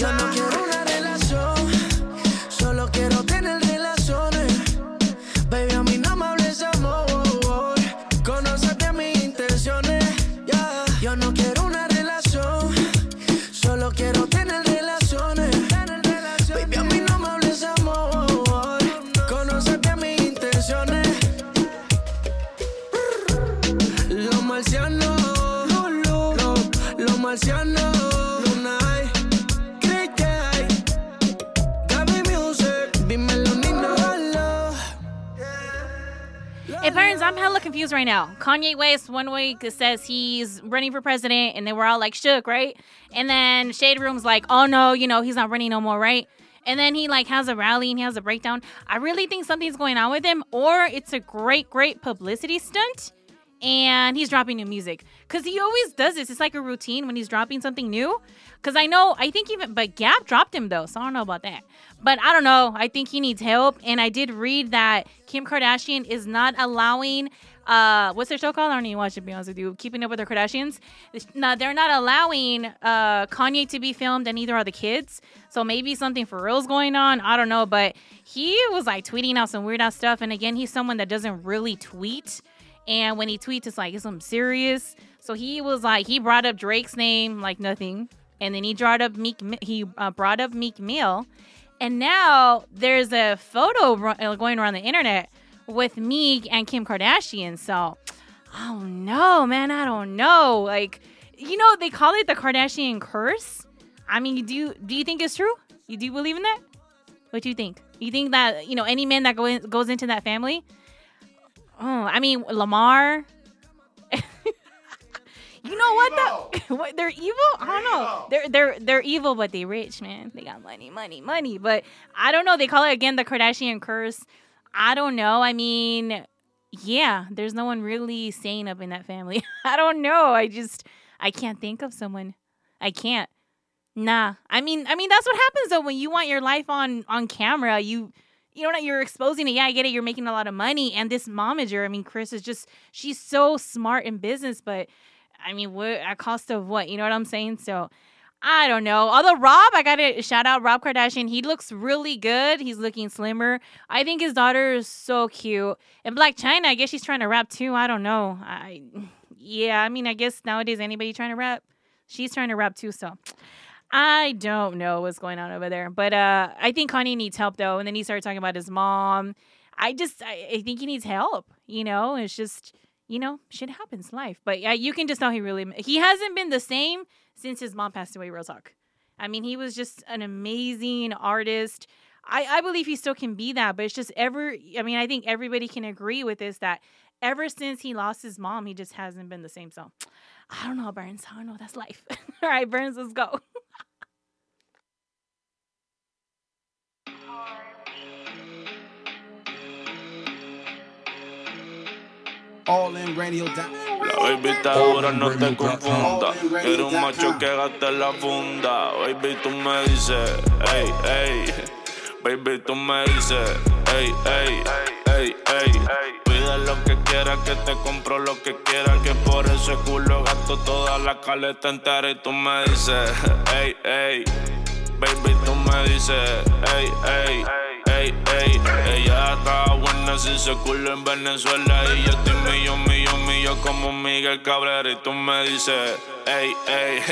marciano. Luna hay, Chris J, Gaby Music, dímelo Nino. Hey, parents, I'm hella confused right now. Kanye West one week says he's running for president, and then we're all like shook, right? And then Shade Room's like, oh no, you know, he's not running no more, right? And then he like has a rally and he has a breakdown. I really think something's going on with him, or it's a great, great publicity stunt, and he's dropping new music. Because he always does this. It's like a routine when he's dropping something new. Because I know, I think even, but Gap dropped him though, so I don't know about that. But I don't know. I think he needs help. And I did read that Kim Kardashian is not allowing, uh, what's their show called? I don't even watch it, to be honest with you. Keeping Up with the Kardashians. No, they're not allowing uh, Kanye to be filmed, and neither are the kids. So maybe something for real's going on. I don't know. But he was like tweeting out some weird ass stuff. And again, he's someone that doesn't really tweet. And when he tweets, it's like, it's something serious. So he was like, he brought up Drake's name like nothing. And then he brought up Meek, he uh, brought up Meek Mill. And now there's a photo going around the internet with Meek and Kim Kardashian. So, oh no, man, I don't know. Like, you know, they call it the Kardashian curse. I mean, do you, do you think it's true? You do believe in that? What do you think? You think that, you know, any man that go in, goes into that family? Oh, I mean, Lamar. You know what though? What, they're evil? I don't know. They're they're they're evil, but they rich, man. They got money, money, money. But I don't know. They call it again the Kardashian curse. I don't know. I mean, yeah, there's no one really sane up in that family. I don't know. I just I can't think of someone. I can't. Nah. I mean, I mean that's what happens though when you want your life on on camera. You you know, you're exposing it. Yeah, I get it. You're making a lot of money. And this momager, I mean, Kris is just, she's so smart in business, but I mean, what at cost of what? You know what I'm saying? So, I don't know. Although Rob, I got to shout out Rob Kardashian. He looks really good. He's looking slimmer. I think his daughter is so cute. And Blac Chyna, I guess she's trying to rap too. I don't know. I, yeah, I mean, I guess nowadays anybody trying to rap, she's trying to rap too. So, I don't know what's going on over there. But uh, I think Kanye needs help, though. And then he started talking about his mom. I just, I, I think he needs help. You know, it's just, you know, shit happens, life. But yeah, you can just tell he really, he hasn't been the same since his mom passed away, real talk. I mean, he was just an amazing artist. I, I believe he still can be that, but it's just ever, I mean, I think everybody can agree with this, that ever since he lost his mom, he just hasn't been the same. So, I don't know, Burns. I don't know. That's life. All right, Burns, let's go. All in radio. La baby está dura, no te confunda. Quiero un macho que gaste la funda. Baby, tú me dices, ey, ey. Baby, tú me dices, ey, ey, ey, ey. Pide lo que quieras, que te compro lo que quieras. Que por ese culo gasto toda la caleta entera. Y tú me dices, ey, ey. Baby, tú me dices, ey, ey. Ey, ey, ella está buena si se culo en Venezuela. Y yo estoy millón, millón, millón como Miguel Cabrera. Y tú me dices, ey, ey.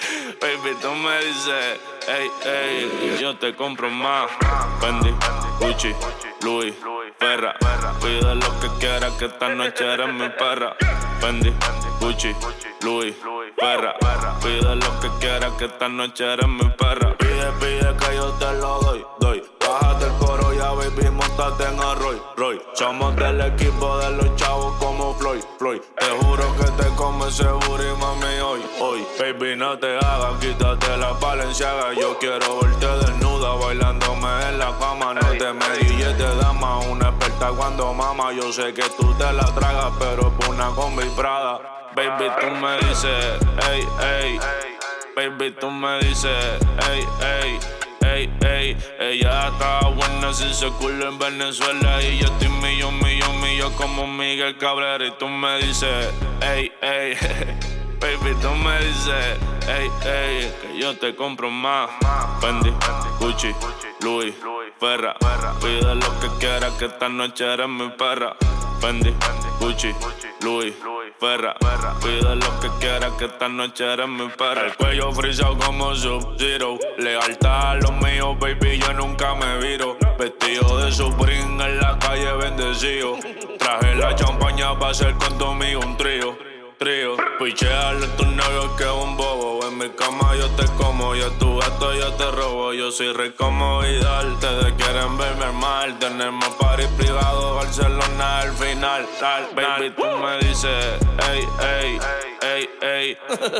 Baby, tú me dices, ey, ey. Y yo te compro más. Fendi, Gucci, Louis, Ferra. Pide lo que quieras, que esta noche eres mi perra. Fendi, Gucci, Louis, Ferra. Pide lo que quieras, que esta noche eres mi perra. Pide, pide que yo te lo doy, doy. Bájate el coro ya, baby, montate en Roy, Roy. Somos del equipo de los chavos como Floyd, Floyd. Te juro que te come seguro y mami hoy, hoy. Baby, no te hagas, quítate la Balenciaga. Yo quiero verte desnuda, bailándome en la cama. No te me guilles de dama, una experta cuando mama. Yo sé que tú te la tragas, pero es una combi Prada. Baby, tú me dices, ey, ey. Baby, tú me dices, ey, ey. Ey, ey, ella está buena si se culo en Venezuela. Y yo estoy millón, millón, millón como Miguel Cabrera. Y tú me dices, ey, ey. Baby, tú me dices, ey, ey, que yo te compro más. Fendi, Gucci, Louis, Ferra. Pide lo que quieras, que esta noche eres mi perra. Fendi, Gucci, Louis, Ferra. Pide lo que quieras, que esta noche eres mi perra. El cuello frisado como Sub-Zero. Lealtad a los míos, baby, yo nunca me viro. Vestido de Supreme en la calle bendecido. Traje la champaña para hacer con conmigo un trío. trío. Picheale a tu novio que es un bobo. En mi cama yo te como y a tu gato yo te robo. Yo soy rey como Vidal. Ustedes quieren verme mal. Tener más party privado, Barcelona al final. Tal, baby, tú me dices, ey, ey, ey, ey.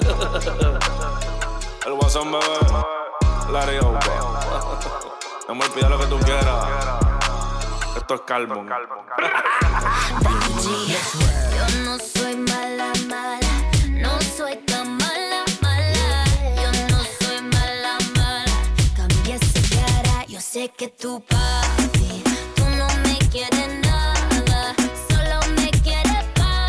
El WhatsApp, bebé. Larry Opa. No me olvides lo que tú quieras. Esto es Calvo. Yo no soy mala, mala. No soy tan mala, mala. Yo no soy mala, mala. Cambié esa cara. Yo sé que tu papi, tú no me quieres nada. Solo me quieres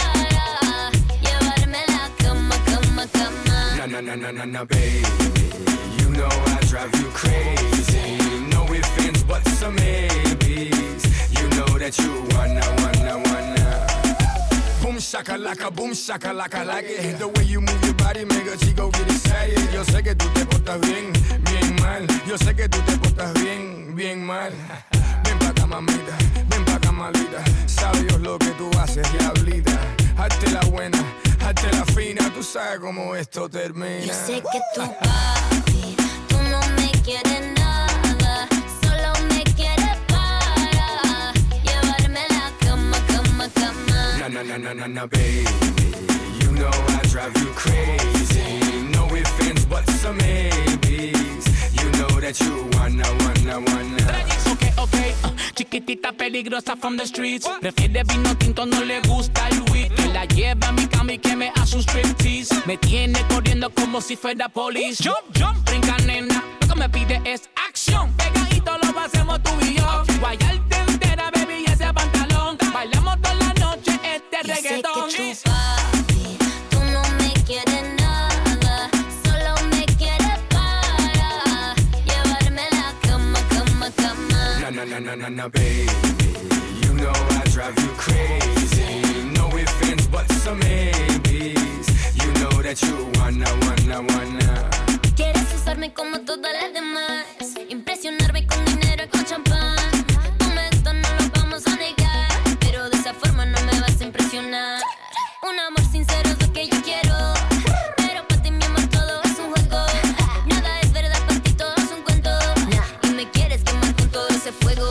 para llevarme a la cama, cama, cama. Na na na na na na, baby. You know I drive you crazy. No ifs, ands, buts, or maybes. You know that you wanna, wanna, wanna. Boom shakalaka, boom shakalaka, like it. The way you move your body make a chico get excited. Yo sé que tú te portas bien, bien mal. Yo sé que tú te portas bien, bien mal. Ven pa' acá, mamita, ven pa' acá, malita. Sabe Dios lo que tú haces, diablita. Hazte la buena, hazte la fina. Tú sabes cómo esto termina. Yo sé que tu papi, tú no me quieres nada. Solo me quieres para llevarme a la cama, cama, cama. Na na na na na na, baby. You know I drive you crazy. No ifs, ands, buts, or maybes. You know that you wanna, wanna, wanna. Okay, okay, uh, chiquitita peligrosa from the streets. Prefiere vino tinto, no le gusta el weed. Que la lleva a mi cama y que me hace un striptease. Me tiene corriendo como si fuera police. Jump, jump, brinca nena. Lo que me pide es acción. Pegadito lo hacemos tú y yo. Guayarte entera, baby, y ese pantalón. Bailamos toda la noche este Yo reggaetón. sé que tu papi, tú no me quieres nada. Solo me quieres para llevarme a la cama, cama, cama. Na na na na na na, baby. You know I drive you crazy. No ifs, ands, buts, or maybes. You know that you wanna, wanna, wanna. Quieres usarme como todas las demás. Impresionarme con dinero y con champán. Con esto no lo vamos a negar. Pero de esa forma no me vas a impresionar. Un amor sincero es lo que yo quiero. Pero para ti mi amor todo es un juego. Nada es verdad, para ti todo es un cuento. Y me quieres quemar con todo ese fuego.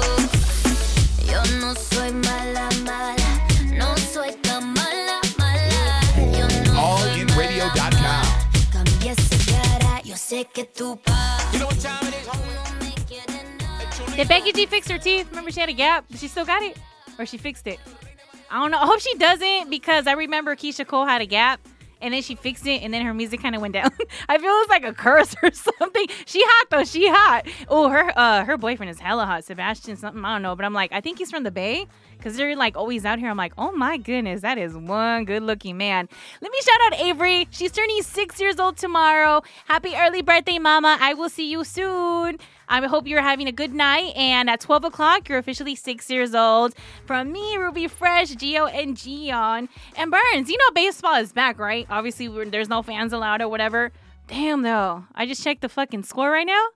Yo no soy mala, mala. No soy tan mala, mala. Yo no soy all in radio dot com. mala. Cambié esa cara. Yo sé que tu papi. You know what time it is? Did Becky G fix her teeth? Remember she had a gap? Did she still got it? Or she fixed it? I don't know. I hope she doesn't, because I remember Keisha Cole had a gap and then she fixed it and then her music kind of went down. I feel it's like a curse or something. She hot though. She hot. Oh, her uh her boyfriend is hella hot. Sebastian something. I don't know. But I'm like, I think he's from the Bay because they're like always out here. I'm like, oh my goodness, that is one good looking man. Let me shout out Avery. She's turning six years old tomorrow. Happy early birthday, mama. I will see you soon. I hope you're having a good night. And at twelve o'clock, you're officially six years old. From me, Ruby Fresh, Gio, and Gion. And Burns, you know baseball is back, right? Obviously, we're, there's no fans allowed or whatever. Damn, though. I just checked the fucking score right now.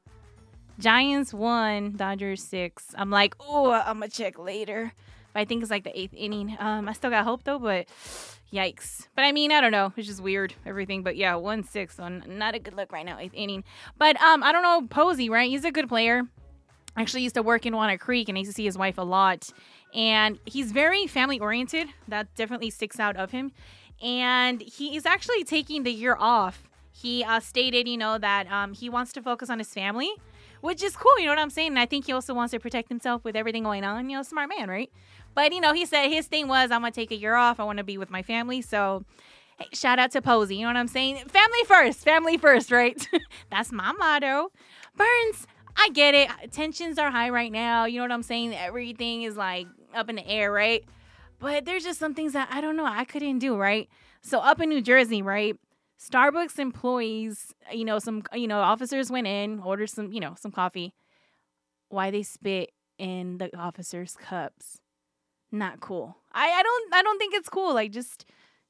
Giants one, Dodgers six. I'm like, oh, I'm going to check later. But I think it's like the eighth inning. Um, I still got hope, though, but yikes. But I mean, I don't know. It's just weird, everything. But yeah, one six. So not a good look right now, eighth inning. But um, I don't know, Posey, right? He's a good player. I actually used to work in Walnut Creek, and I used to see his wife a lot. And he's very family-oriented. That definitely sticks out of him. And he is actually taking the year off. He uh, stated, you know, that um, he wants to focus on his family, which is cool, you know what I'm saying? And I think he also wants to protect himself with everything going on. You know, smart man, right? But, you know, he said his thing was, I'm going to take a year off. I want to be with my family. So, hey, shout out to Posey. You know what I'm saying? Family first. Family first, right? That's my motto. Burns, I get it. Tensions are high right now. You know what I'm saying? Everything is, like, up in the air, right? But there's just some things that, I don't know, I couldn't do, right? So, up in New Jersey, right? Starbucks employees, you know, some, you know, officers went in, ordered some, you know, some coffee. Why they spit in the officers' cups? Not cool. I, I don't I don't think it's cool. Like, just,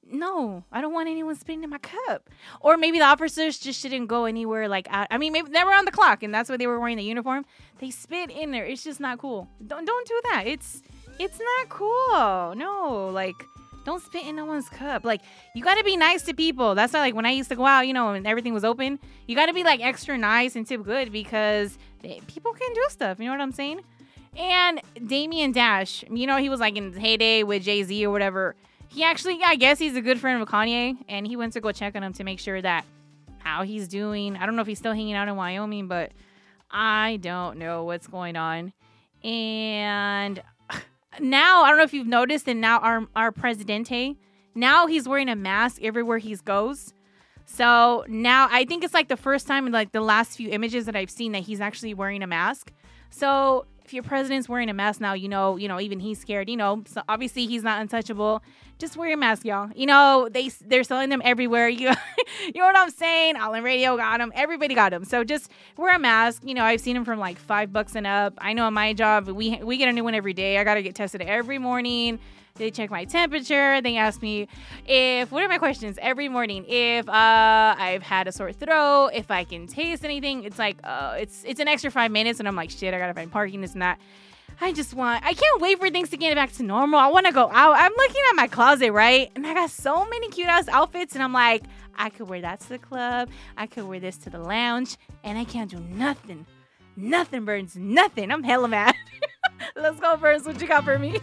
no. I don't want anyone spitting in my cup. Or maybe the officers just shouldn't go anywhere, like, out. I mean, maybe they were on the clock, and that's why they were wearing the uniform. They spit in there. It's just not cool. Don't don't do that. It's it's not cool. No, like, don't spit in no one's cup. Like, you got to be nice to people. That's why, like, when I used to go out, you know, and everything was open, you got to be, like, extra nice and tip good because they, people can do stuff. You know what I'm saying? And Damian Dash, you know, he was, like, in his heyday with Jay-Z or whatever. He actually, I guess he's a good friend of Kanye, and he went to go check on him to make sure that how he's doing. I don't know if he's still hanging out in Wyoming, but I don't know what's going on. And now, I don't know if you've noticed, and now our, our Presidente, now he's wearing a mask everywhere he goes. So now I think it's like the first time in like the last few images that I've seen that he's actually wearing a mask. So if your president's wearing a mask now, you know, you know, even he's scared, you know, so obviously he's not untouchable. Just wear your mask, y'all. You know, they, they're selling them everywhere. You, you know what I'm saying? All in Radio got them. Everybody got them. So just wear a mask. You know, I've seen them from like five bucks and up. I know in my job, we, we get a new one every day. I got to get tested every morning. They check my temperature. They ask me if, what are my questions every morning? If uh, I've had a sore throat, if I can taste anything. It's like, uh, it's it's an extra five minutes. And I'm like, shit, I got to find parking, this and that. I just want, I can't wait for things to get back to normal. I want to go out. I'm looking at my closet, right? And I got so many cute ass outfits. And I'm like, I could wear that to the club. I could wear this to the lounge. And I can't do nothing. Nothing, Burns. Nothing. I'm hella mad. Let's go, Burns. What you got for me?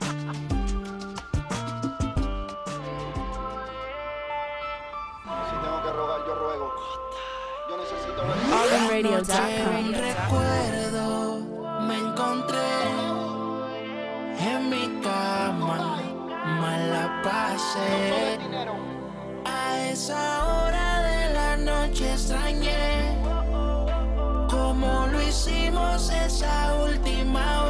all in radio dot com. Recuerdo, me encontré en mi cama, mal la pasé. A esa hora de la noche extrañé como lo hicimos esa última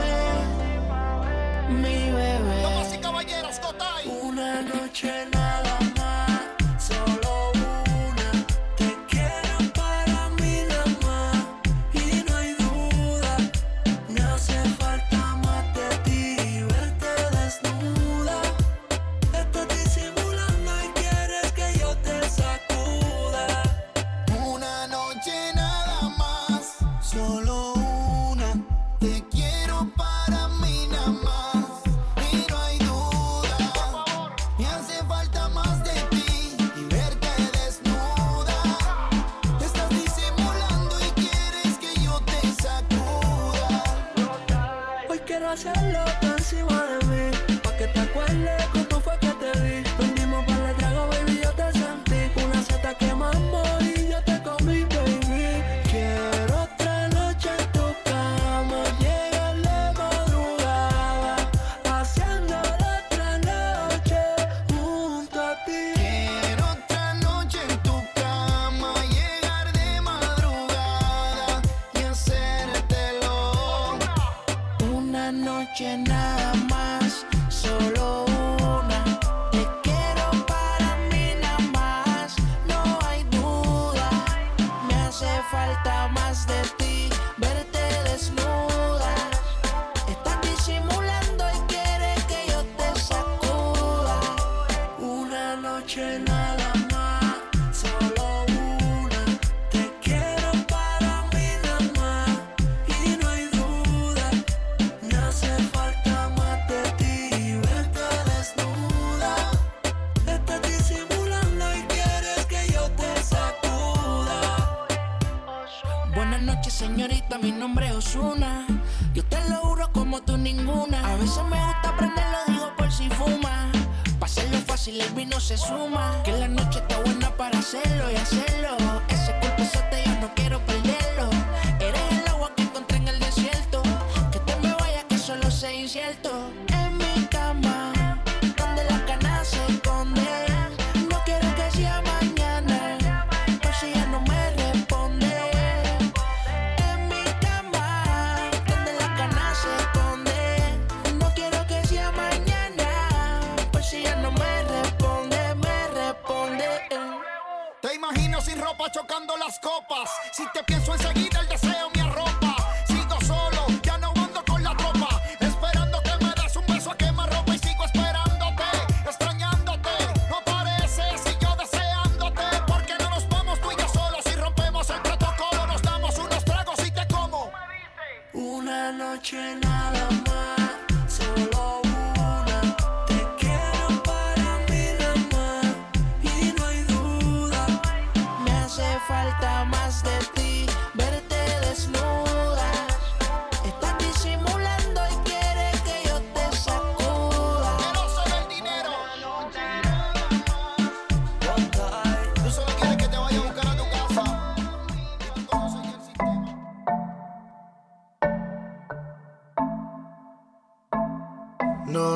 vez, mi bebé. Damas y caballeros, Gotay. Una noche nada más, solo una. Te quiero para mí nada más y no hay duda. Me hace falta más de ti, verte desnuda. Estás disimulando y quieres que yo te sacuda. Una noche nada más, solo una. Te quiero para mí nada más y no hay duda. Me hace falta más de ti y verte desnuda. Estás disimulando y quieres que yo te sacuda. Hoy quiero hacerlo por encima de mí, pa' que te acuerdes cuando fue que te vi. Prendimos para el trago, baby, yo te sentí. Una seta quemamos y yo te comí, baby. Quiero otra noche en tu cama, llegar de madrugada, haciendo otra noche junto a ti. Quiero otra noche en tu cama, llegar de madrugada y hacértelo. Una noche nada más, solo una. Te quiero para mí nada más, no hay duda. Me hace falta más de ti, verte desnuda. Estás disimulando y quieres que yo te sacuda. Una noche nada más, solo una. Te quiero para mí nada más y no hay duda. Me hace falta más de ti, verte desnuda. Estás disimulando y quieres que yo te sacuda. Buenas noches, señorita, mi nombre es Ozuna. Yo te lo juro como tú ninguna. A veces me gusta prenderlo, digo por si fuma. Pa' hacerlo fácil el vino se suma. Que la noche está buena para hacerlo y hacerlo. Ese cuerpo sote yo no quiero perderlo. Eres el agua que encontré en el desierto. Que te me vayas que solo sea incierto. En mi cama, donde las canas se esconden. No quiero que sea mañana, por si ya no me responde. En mi cama, donde las canas se esconden. No quiero que sea mañana, por si ya no me responde, me responde. Te imagino sin ropa chocando las copas. Si te pienso enseguida el deseo me arropa. Sigo solo, ya no ando con la tropa. Esperando que me des un beso a quemarropa. Y sigo esperándote, extrañándote. No parece si yo deseándote. Porque no nos vamos tú y yo solos. Si rompemos el protocolo nos damos unos tragos y te como. Una noche nada más, solo una. Te quiero para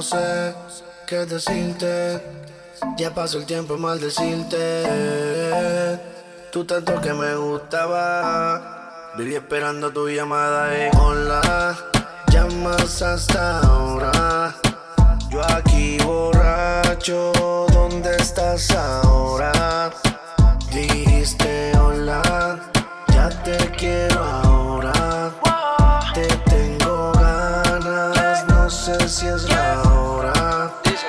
sé qué decirte. Ya pasó el tiempo mal decirte. Tú tanto que me gustaba. Viví esperando tu llamada y hola. Llamas hasta ahora. Yo aquí borracho. ¿Dónde estás ahora? Dijiste hola. Ya te quiero ahora. Te tengo ganas. No sé si es la hora.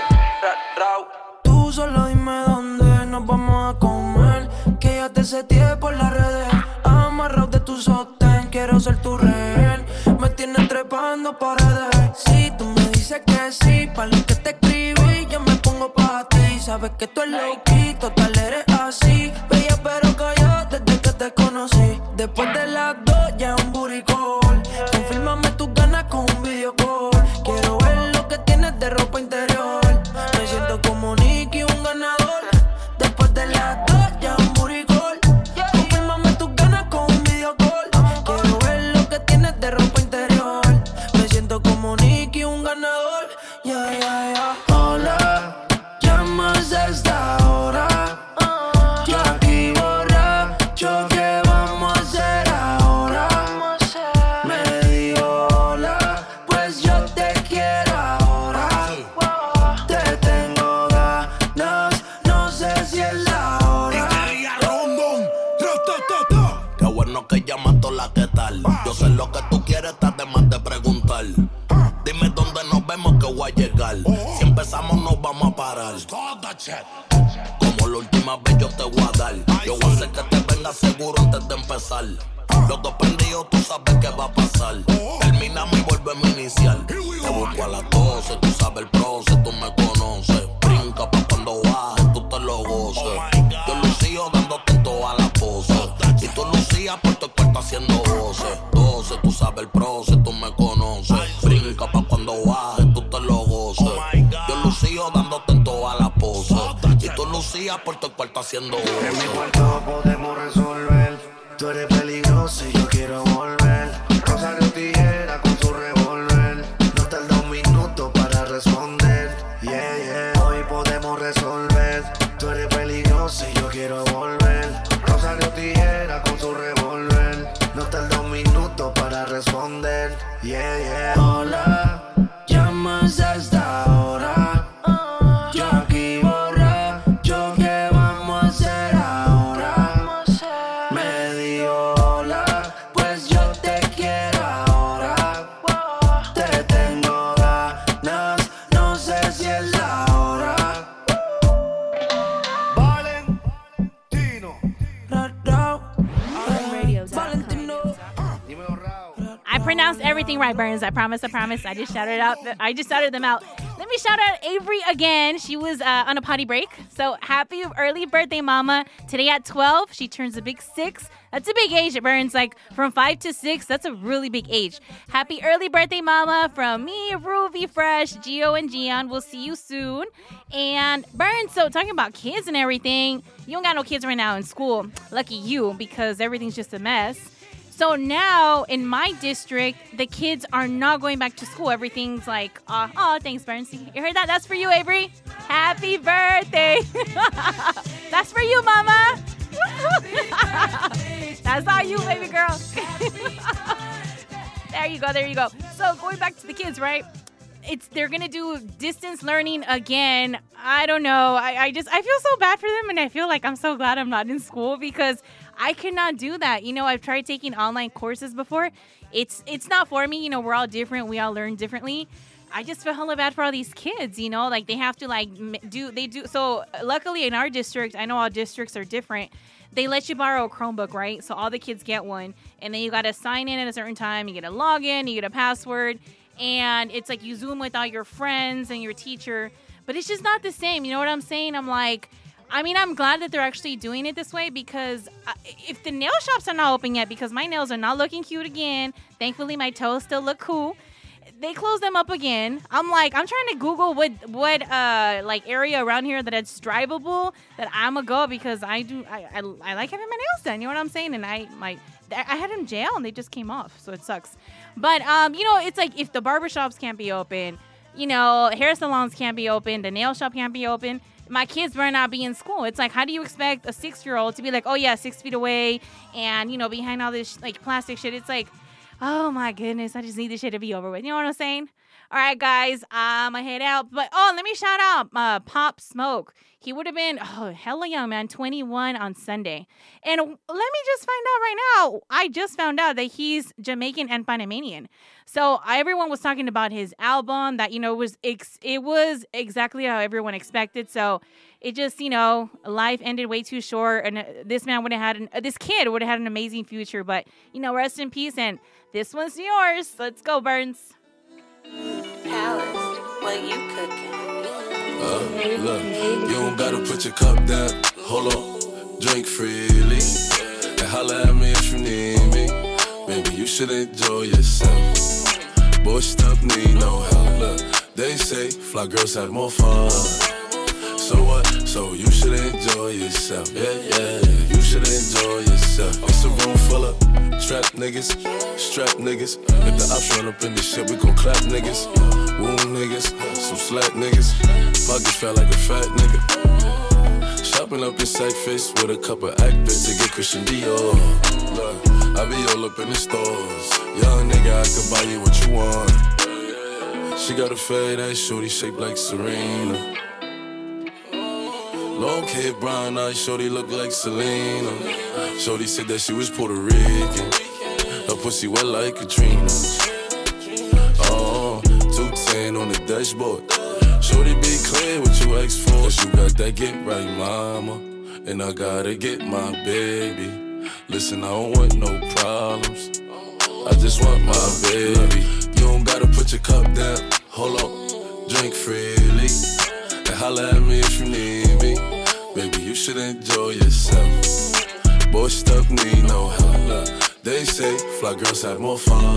Tú solo dime dónde nos vamos a comer. Que ya te seteé por las redes. Amarrado de tu sostén, quiero ser tu rehén. Me tienes trepando paredes. Si tú me dices que sí, pa' lo que te escribí, yo me pongo pa' ti. Sabes que tú eres loquito, tal eres así. Bella pero callada desde que te conocí. Después de las dos ya un buricol. Confírmame tus ganas con un video call. Quiero ver lo que tienes de ropa interior. Me siento como Nicky, un ganador. Después de las dos ya un buricol. Confírmame tus ganas con un video call. Quiero ver lo que tienes de ropa interior. Me siento como Nicky, un ganador. Yeah, yeah, yeah. Hola, llamas a esta hora. Yo aquí borracho, ¿qué vamos a hacer ahora? Me dijo hola, pues yo te quiero ahora. Te tengo ganas, no sé si es la hora. Qué bueno que llamas toda, ¿qué tal? Yo sé lo que tú quieres, estás de más de preguntar. Dime dónde nos vemos que voy a llegar. Si empezamos nos vamos a parar. Como la última vez yo te voy a dar. Yo voy a hacer que te venga seguro antes de empezar. Los dos prendidos, tú sabes qué va a pasar. Terminamos y volvemos a iniciar. Te busco a las doce, tú sabes el proceso, tú me conoces. Brinca pa' cuando bajes, tú te lo goces. Yo lucío dándote en todas las poses. Y tú lucías por tu cuarto haciendo voces. doce, tú sabes el proceso, tú me conoces. Brinca pa' cuando bajes, tú te lo goces. Yo lucío dándote en todas las poses. Y tú lucías por tu cuarto haciendo voces. En mi cuarto podemos resolver. Tú eres peligroso y yo quiero volver. Rosario Tijera con su revólver. No tarda un minuto para responder. Yeah, yeah. Hoy podemos resolver. Tú eres peligroso y yo quiero volver. Rosario Tijera con su revólver. No tarda un minuto para responder. Yeah, yeah. Hola, llamas a esta hora. Yo aquí borracho, ¿qué vamos a hacer ahora? Me dijo hola, pues yo te quiero ahora. Te tengo ganas, no sé si es la hora. Valentino. Valentino. I pronounced everything right, Burns. I promise, I promise. I just shouted out. I just shouted them out. Let me shout out Avery again. She was uh, on a potty break. So happy early birthday, Mama. Today at twelve, she turns a big six. That's a big age, Burns. Like from five to six, that's a really big age. Happy early birthday, Mama, from me, Ruby Fresh, Gio, and Gian. We'll see you soon. And Burns, so talking about kids and everything, you don't got no kids right now in school. Lucky you, because everything's just a mess. So now in my district, the kids are not going back to school. Everything's like, uh, oh, thanks, Burns. You heard that? That's for you, Avery. Happy birthday. That's for you, Mama. That's all you, baby girl. There you go. There you go. So going back to the kids, right? It's they're gonna do distance learning again. I don't know. I, I just I feel so bad for them, and I feel like I'm so glad I'm not in school because I cannot do that. You know, I've tried taking online courses before. It's it's not for me. You know, we're all different. We all learn differently. I just feel hella bad for all these kids, you know, like they have to like do, they do. So luckily in our district, I know all districts are different. They let you borrow a Chromebook, right? So all the kids get one, and then you got to sign in at a certain time. You get a login, you get a password, and it's like you Zoom with all your friends and your teacher, but it's just not the same. You know what I'm saying? I'm like, I mean, I'm glad that they're actually doing it this way because if the nail shops are not open yet, because my nails are not looking cute again, thankfully my toes still look cool. They close them up again. I'm like, I'm trying to Google what what uh like area around here that it's drivable that I'ma go because I do I, I I like having my nails done. You know what I'm saying? And I my I had them jail and they just came off, so it sucks. But um, you know, it's like if the barbershops can't be open, you know, hair salons can't be open, the nail shop can't be open. My kids better not be in school. It's like, how do you expect a six-year-old to be like, oh, yeah, six feet away and, you know, behind all this, like, plastic shit? It's like, oh, my goodness, I just need this shit to be over with. You know what I'm saying? All right, guys, I'm going to head out. But, oh, let me shout out uh, Pop Smoke. He would have been, oh, hella young, man, twenty-one on Sunday. And let me just find out right now. I just found out that he's Jamaican and Panamanian. So everyone was talking about his album that, you know, was ex- it was exactly how everyone expected. So it just, you know, life ended way too short. And uh, this man would have had, an, uh, this kid would have had an amazing future. But, you know, rest in peace. And this one's yours. Let's go, Burns. Palace, what you cooking? Uh, look, you don't gotta put your cup down. Hold on, drink freely. And holla at me if you need me. Baby, you should enjoy yourself. Boy, stuff need no help. Look, they say fly girls have more fun. So what? So you should enjoy yourself. Yeah, yeah, you should enjoy yourself. It's a room full of strap niggas, strap niggas. If the ops run up in this shit, we gon' clap niggas. Wound niggas, some slack niggas. Pockets felt like a fat nigga. Shopping up in Cypress with a couple actors to get Christian Dior. Look, I be all up in the stores. Young nigga, I could buy you what you want. She got a fade ass shorty shaped like Serena. Long hair, brown eyes, shorty look like Selena. Shorty said that she was Puerto Rican. Her pussy wet like Katrina. Oh, two ten on the dashboard. Shorty be clear what you ask for. Cause you got that get right, mama. And I gotta get my baby. Listen, I don't want no problems. I just want my baby. You don't gotta put your cup down. Hold on, drink freely. And holla at me if you need me. Baby, you should enjoy yourself. Boy, stuff need no help. Look, they say fly girls have more fun.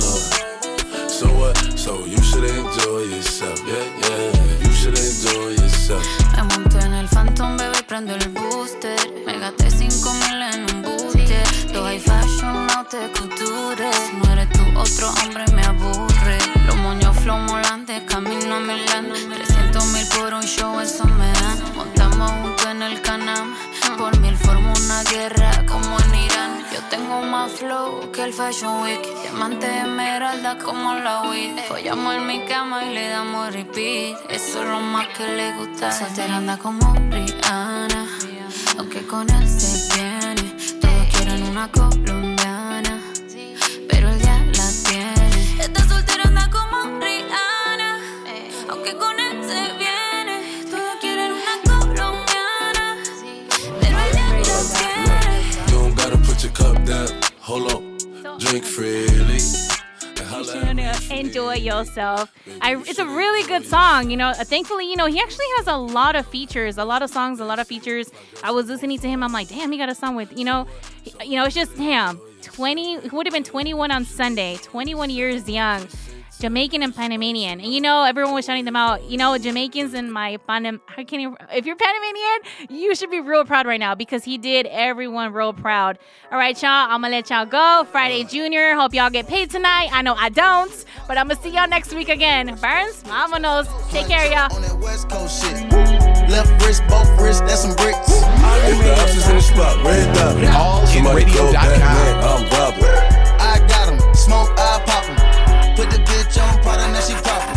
So what? So you should enjoy yourself. Yeah, yeah, you should enjoy yourself. Me monté en el Phantom, bebé, prendo el booster. Me gasté cinco mil en un booster. Los high fashion, no te couture. Si no eres tú, otro hombre me aburre. Los moños flow molantes, camino a Milán. trescientos mil por un show, eso me dan. Montamos juntos en el Canam. Por mil formo una guerra como en Irán. Yo tengo más flow que el Fashion Week. Diamante esmeralda como la weed. Follamos en mi cama y le damos repeat. Eso es lo más que le gusta. Soltera anda como Rihanna. Aunque con él se viene. Todos quieren una colombiana. Pero él ya la tiene. Esta soltera anda como Rihanna. Aunque con él se viene. Todos quieren una colombiana. Pero él ya la tiene. You don't gotta put your cup down. Hold on, drink freely. You should enjoy yourself. I, it's a really good song. You know, thankfully, you know, he actually has a lot of features, a lot of songs, a lot of features. I was listening to him. I'm like, damn, he got a song with, you know, you know, it's just him. twenty, he would have been twenty-one on Sunday, twenty-one years young. Jamaican and Panamanian. And you know, everyone was shouting them out. You know, Jamaicans and my Panam, how can you, if you're Panamanian, you should be real proud right now because he did everyone real proud. All right, y'all, I'm gonna let y'all go. Friday Junior, hope y'all get paid tonight. I know I don't, but I'm gonna see y'all next week again. Burns, vámonos. Take care, y'all. On that West Coast shit. Left wrist, both wrists, that's some bricks. If the house is in the spot, red dot. all in radio dot com. I'm Robert. I got him, smoke, I pop him. Put the bitch on Prada, now she poppin'.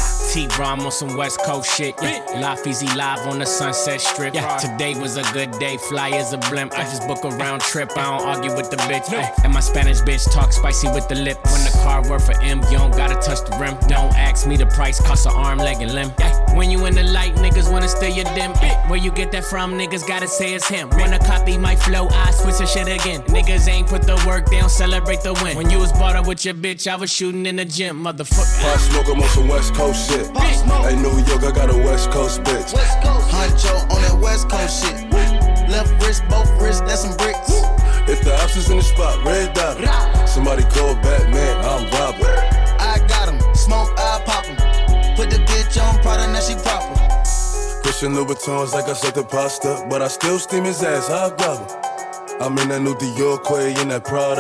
T-Rom on some West Coast shit, yeah. Life Easy live on the Sunset Strip, yeah. Today was a good day, fly as a blimp. I just book a round trip, I don't argue with the bitch, yeah. And my Spanish bitch talk spicy with the lip. When the car work for M, you don't gotta touch the rim. Don't ask me the price, cost an arm, leg, and limb, yeah. When you in the light, niggas wanna steal your dim, yeah. Where you get that from, niggas gotta say it's him. Wanna copy my flow, I switch the shit again. Niggas ain't put the work, they don't celebrate the win. When you was brought up with your bitch, I was shooting in the gym, motherfucker. Pop Smoke, I'm on some West Coast shit. Hey, New York, I got a West Coast bitch. West Coast. Honcho on that West Coast shit. Left wrist, both wrists, that's some bricks. If the ops is in the spot, red dot. Somebody call Batman, I'm Robert. I got him, smoke, I pop him. Put the bitch on Prada, now she proper. Christian Louboutins like I said the pasta, but I still steam his ass, I'll grab him. I'm in that new Dior Quay in that Prada.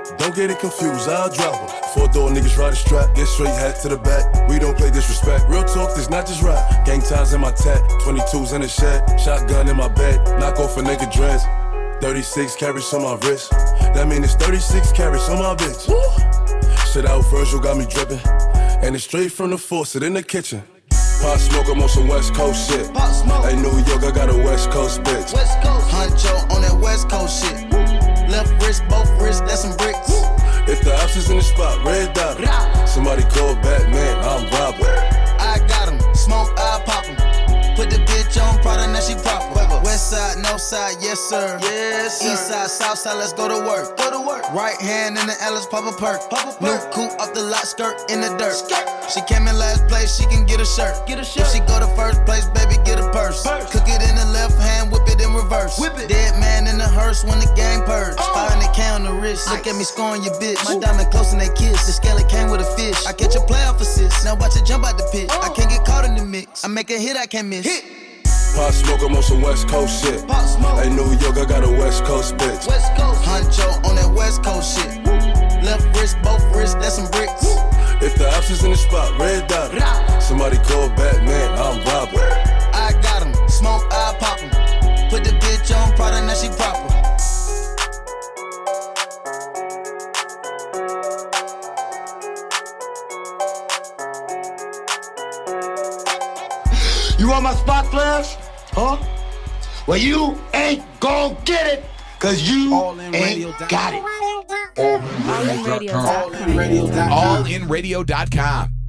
Don't get it confused, I'll drop her. Four door niggas ride a strap, get straight hat to the back. We don't play disrespect. Real talk, this not just rap. Gang ties in my tat, twenty-twos in the shed, shotgun in my bed, knock off a nigga dress. thirty-six carats on my wrist. That mean it's thirty-six carats on my bitch. Shit out Virgil got me dripping, and it's straight from the faucet in the kitchen. Pop smoke, I'm on some West Coast shit. Pop smoke. Hey, New York, I got a West Coast bitch. West Coast. Huncho on that West Coast shit. Left wrist, both wrists, that's some bricks. If the ops is in the spot, red dot. Somebody call Batman, I'm Robert. I got him, smoke, I pop him. Put the bitch on Prada, now she proper. West side, north side, yes sir. Yes sir. East side, south side, let's go to work. Go to work. Right hand in the Alice, pop a perk. Pop a perk. New coupe off the lot, skirt in the dirt. Skirt. She came in last place, she can get a shirt. Get a shirt. If she go to first place, baby, get a purse. purse. Cook it in the left hand, whip it in reverse. Whip it. Dead man in the hearse when the game purge. Oh. five hundred K on the wrist. Nice. Look at me scoring your bitch. My Ooh. Diamond close and they kiss. The scale came with a fish. I catch a playoff assist. Now watch it jump out the pit. Oh. I can't get caught in the mix. I make a hit, I can't miss. Hit. Pop smoke, I'm on some West Coast shit. Pop smoke. Hey, New York, I got a West Coast bitch. West Coast. Huncho on that West Coast shit. Left wrist, both wrists, that's some bricks. If the ops is in the spot, red dot. Somebody call Batman, I'm Robert. I got him, smoke, I pop him. Put the bitch on Prada, now she proper. You want my spot flash? Huh? Well, you ain't gon' get it, cause you ain't got it. all in radio dot com. all in radio dot com.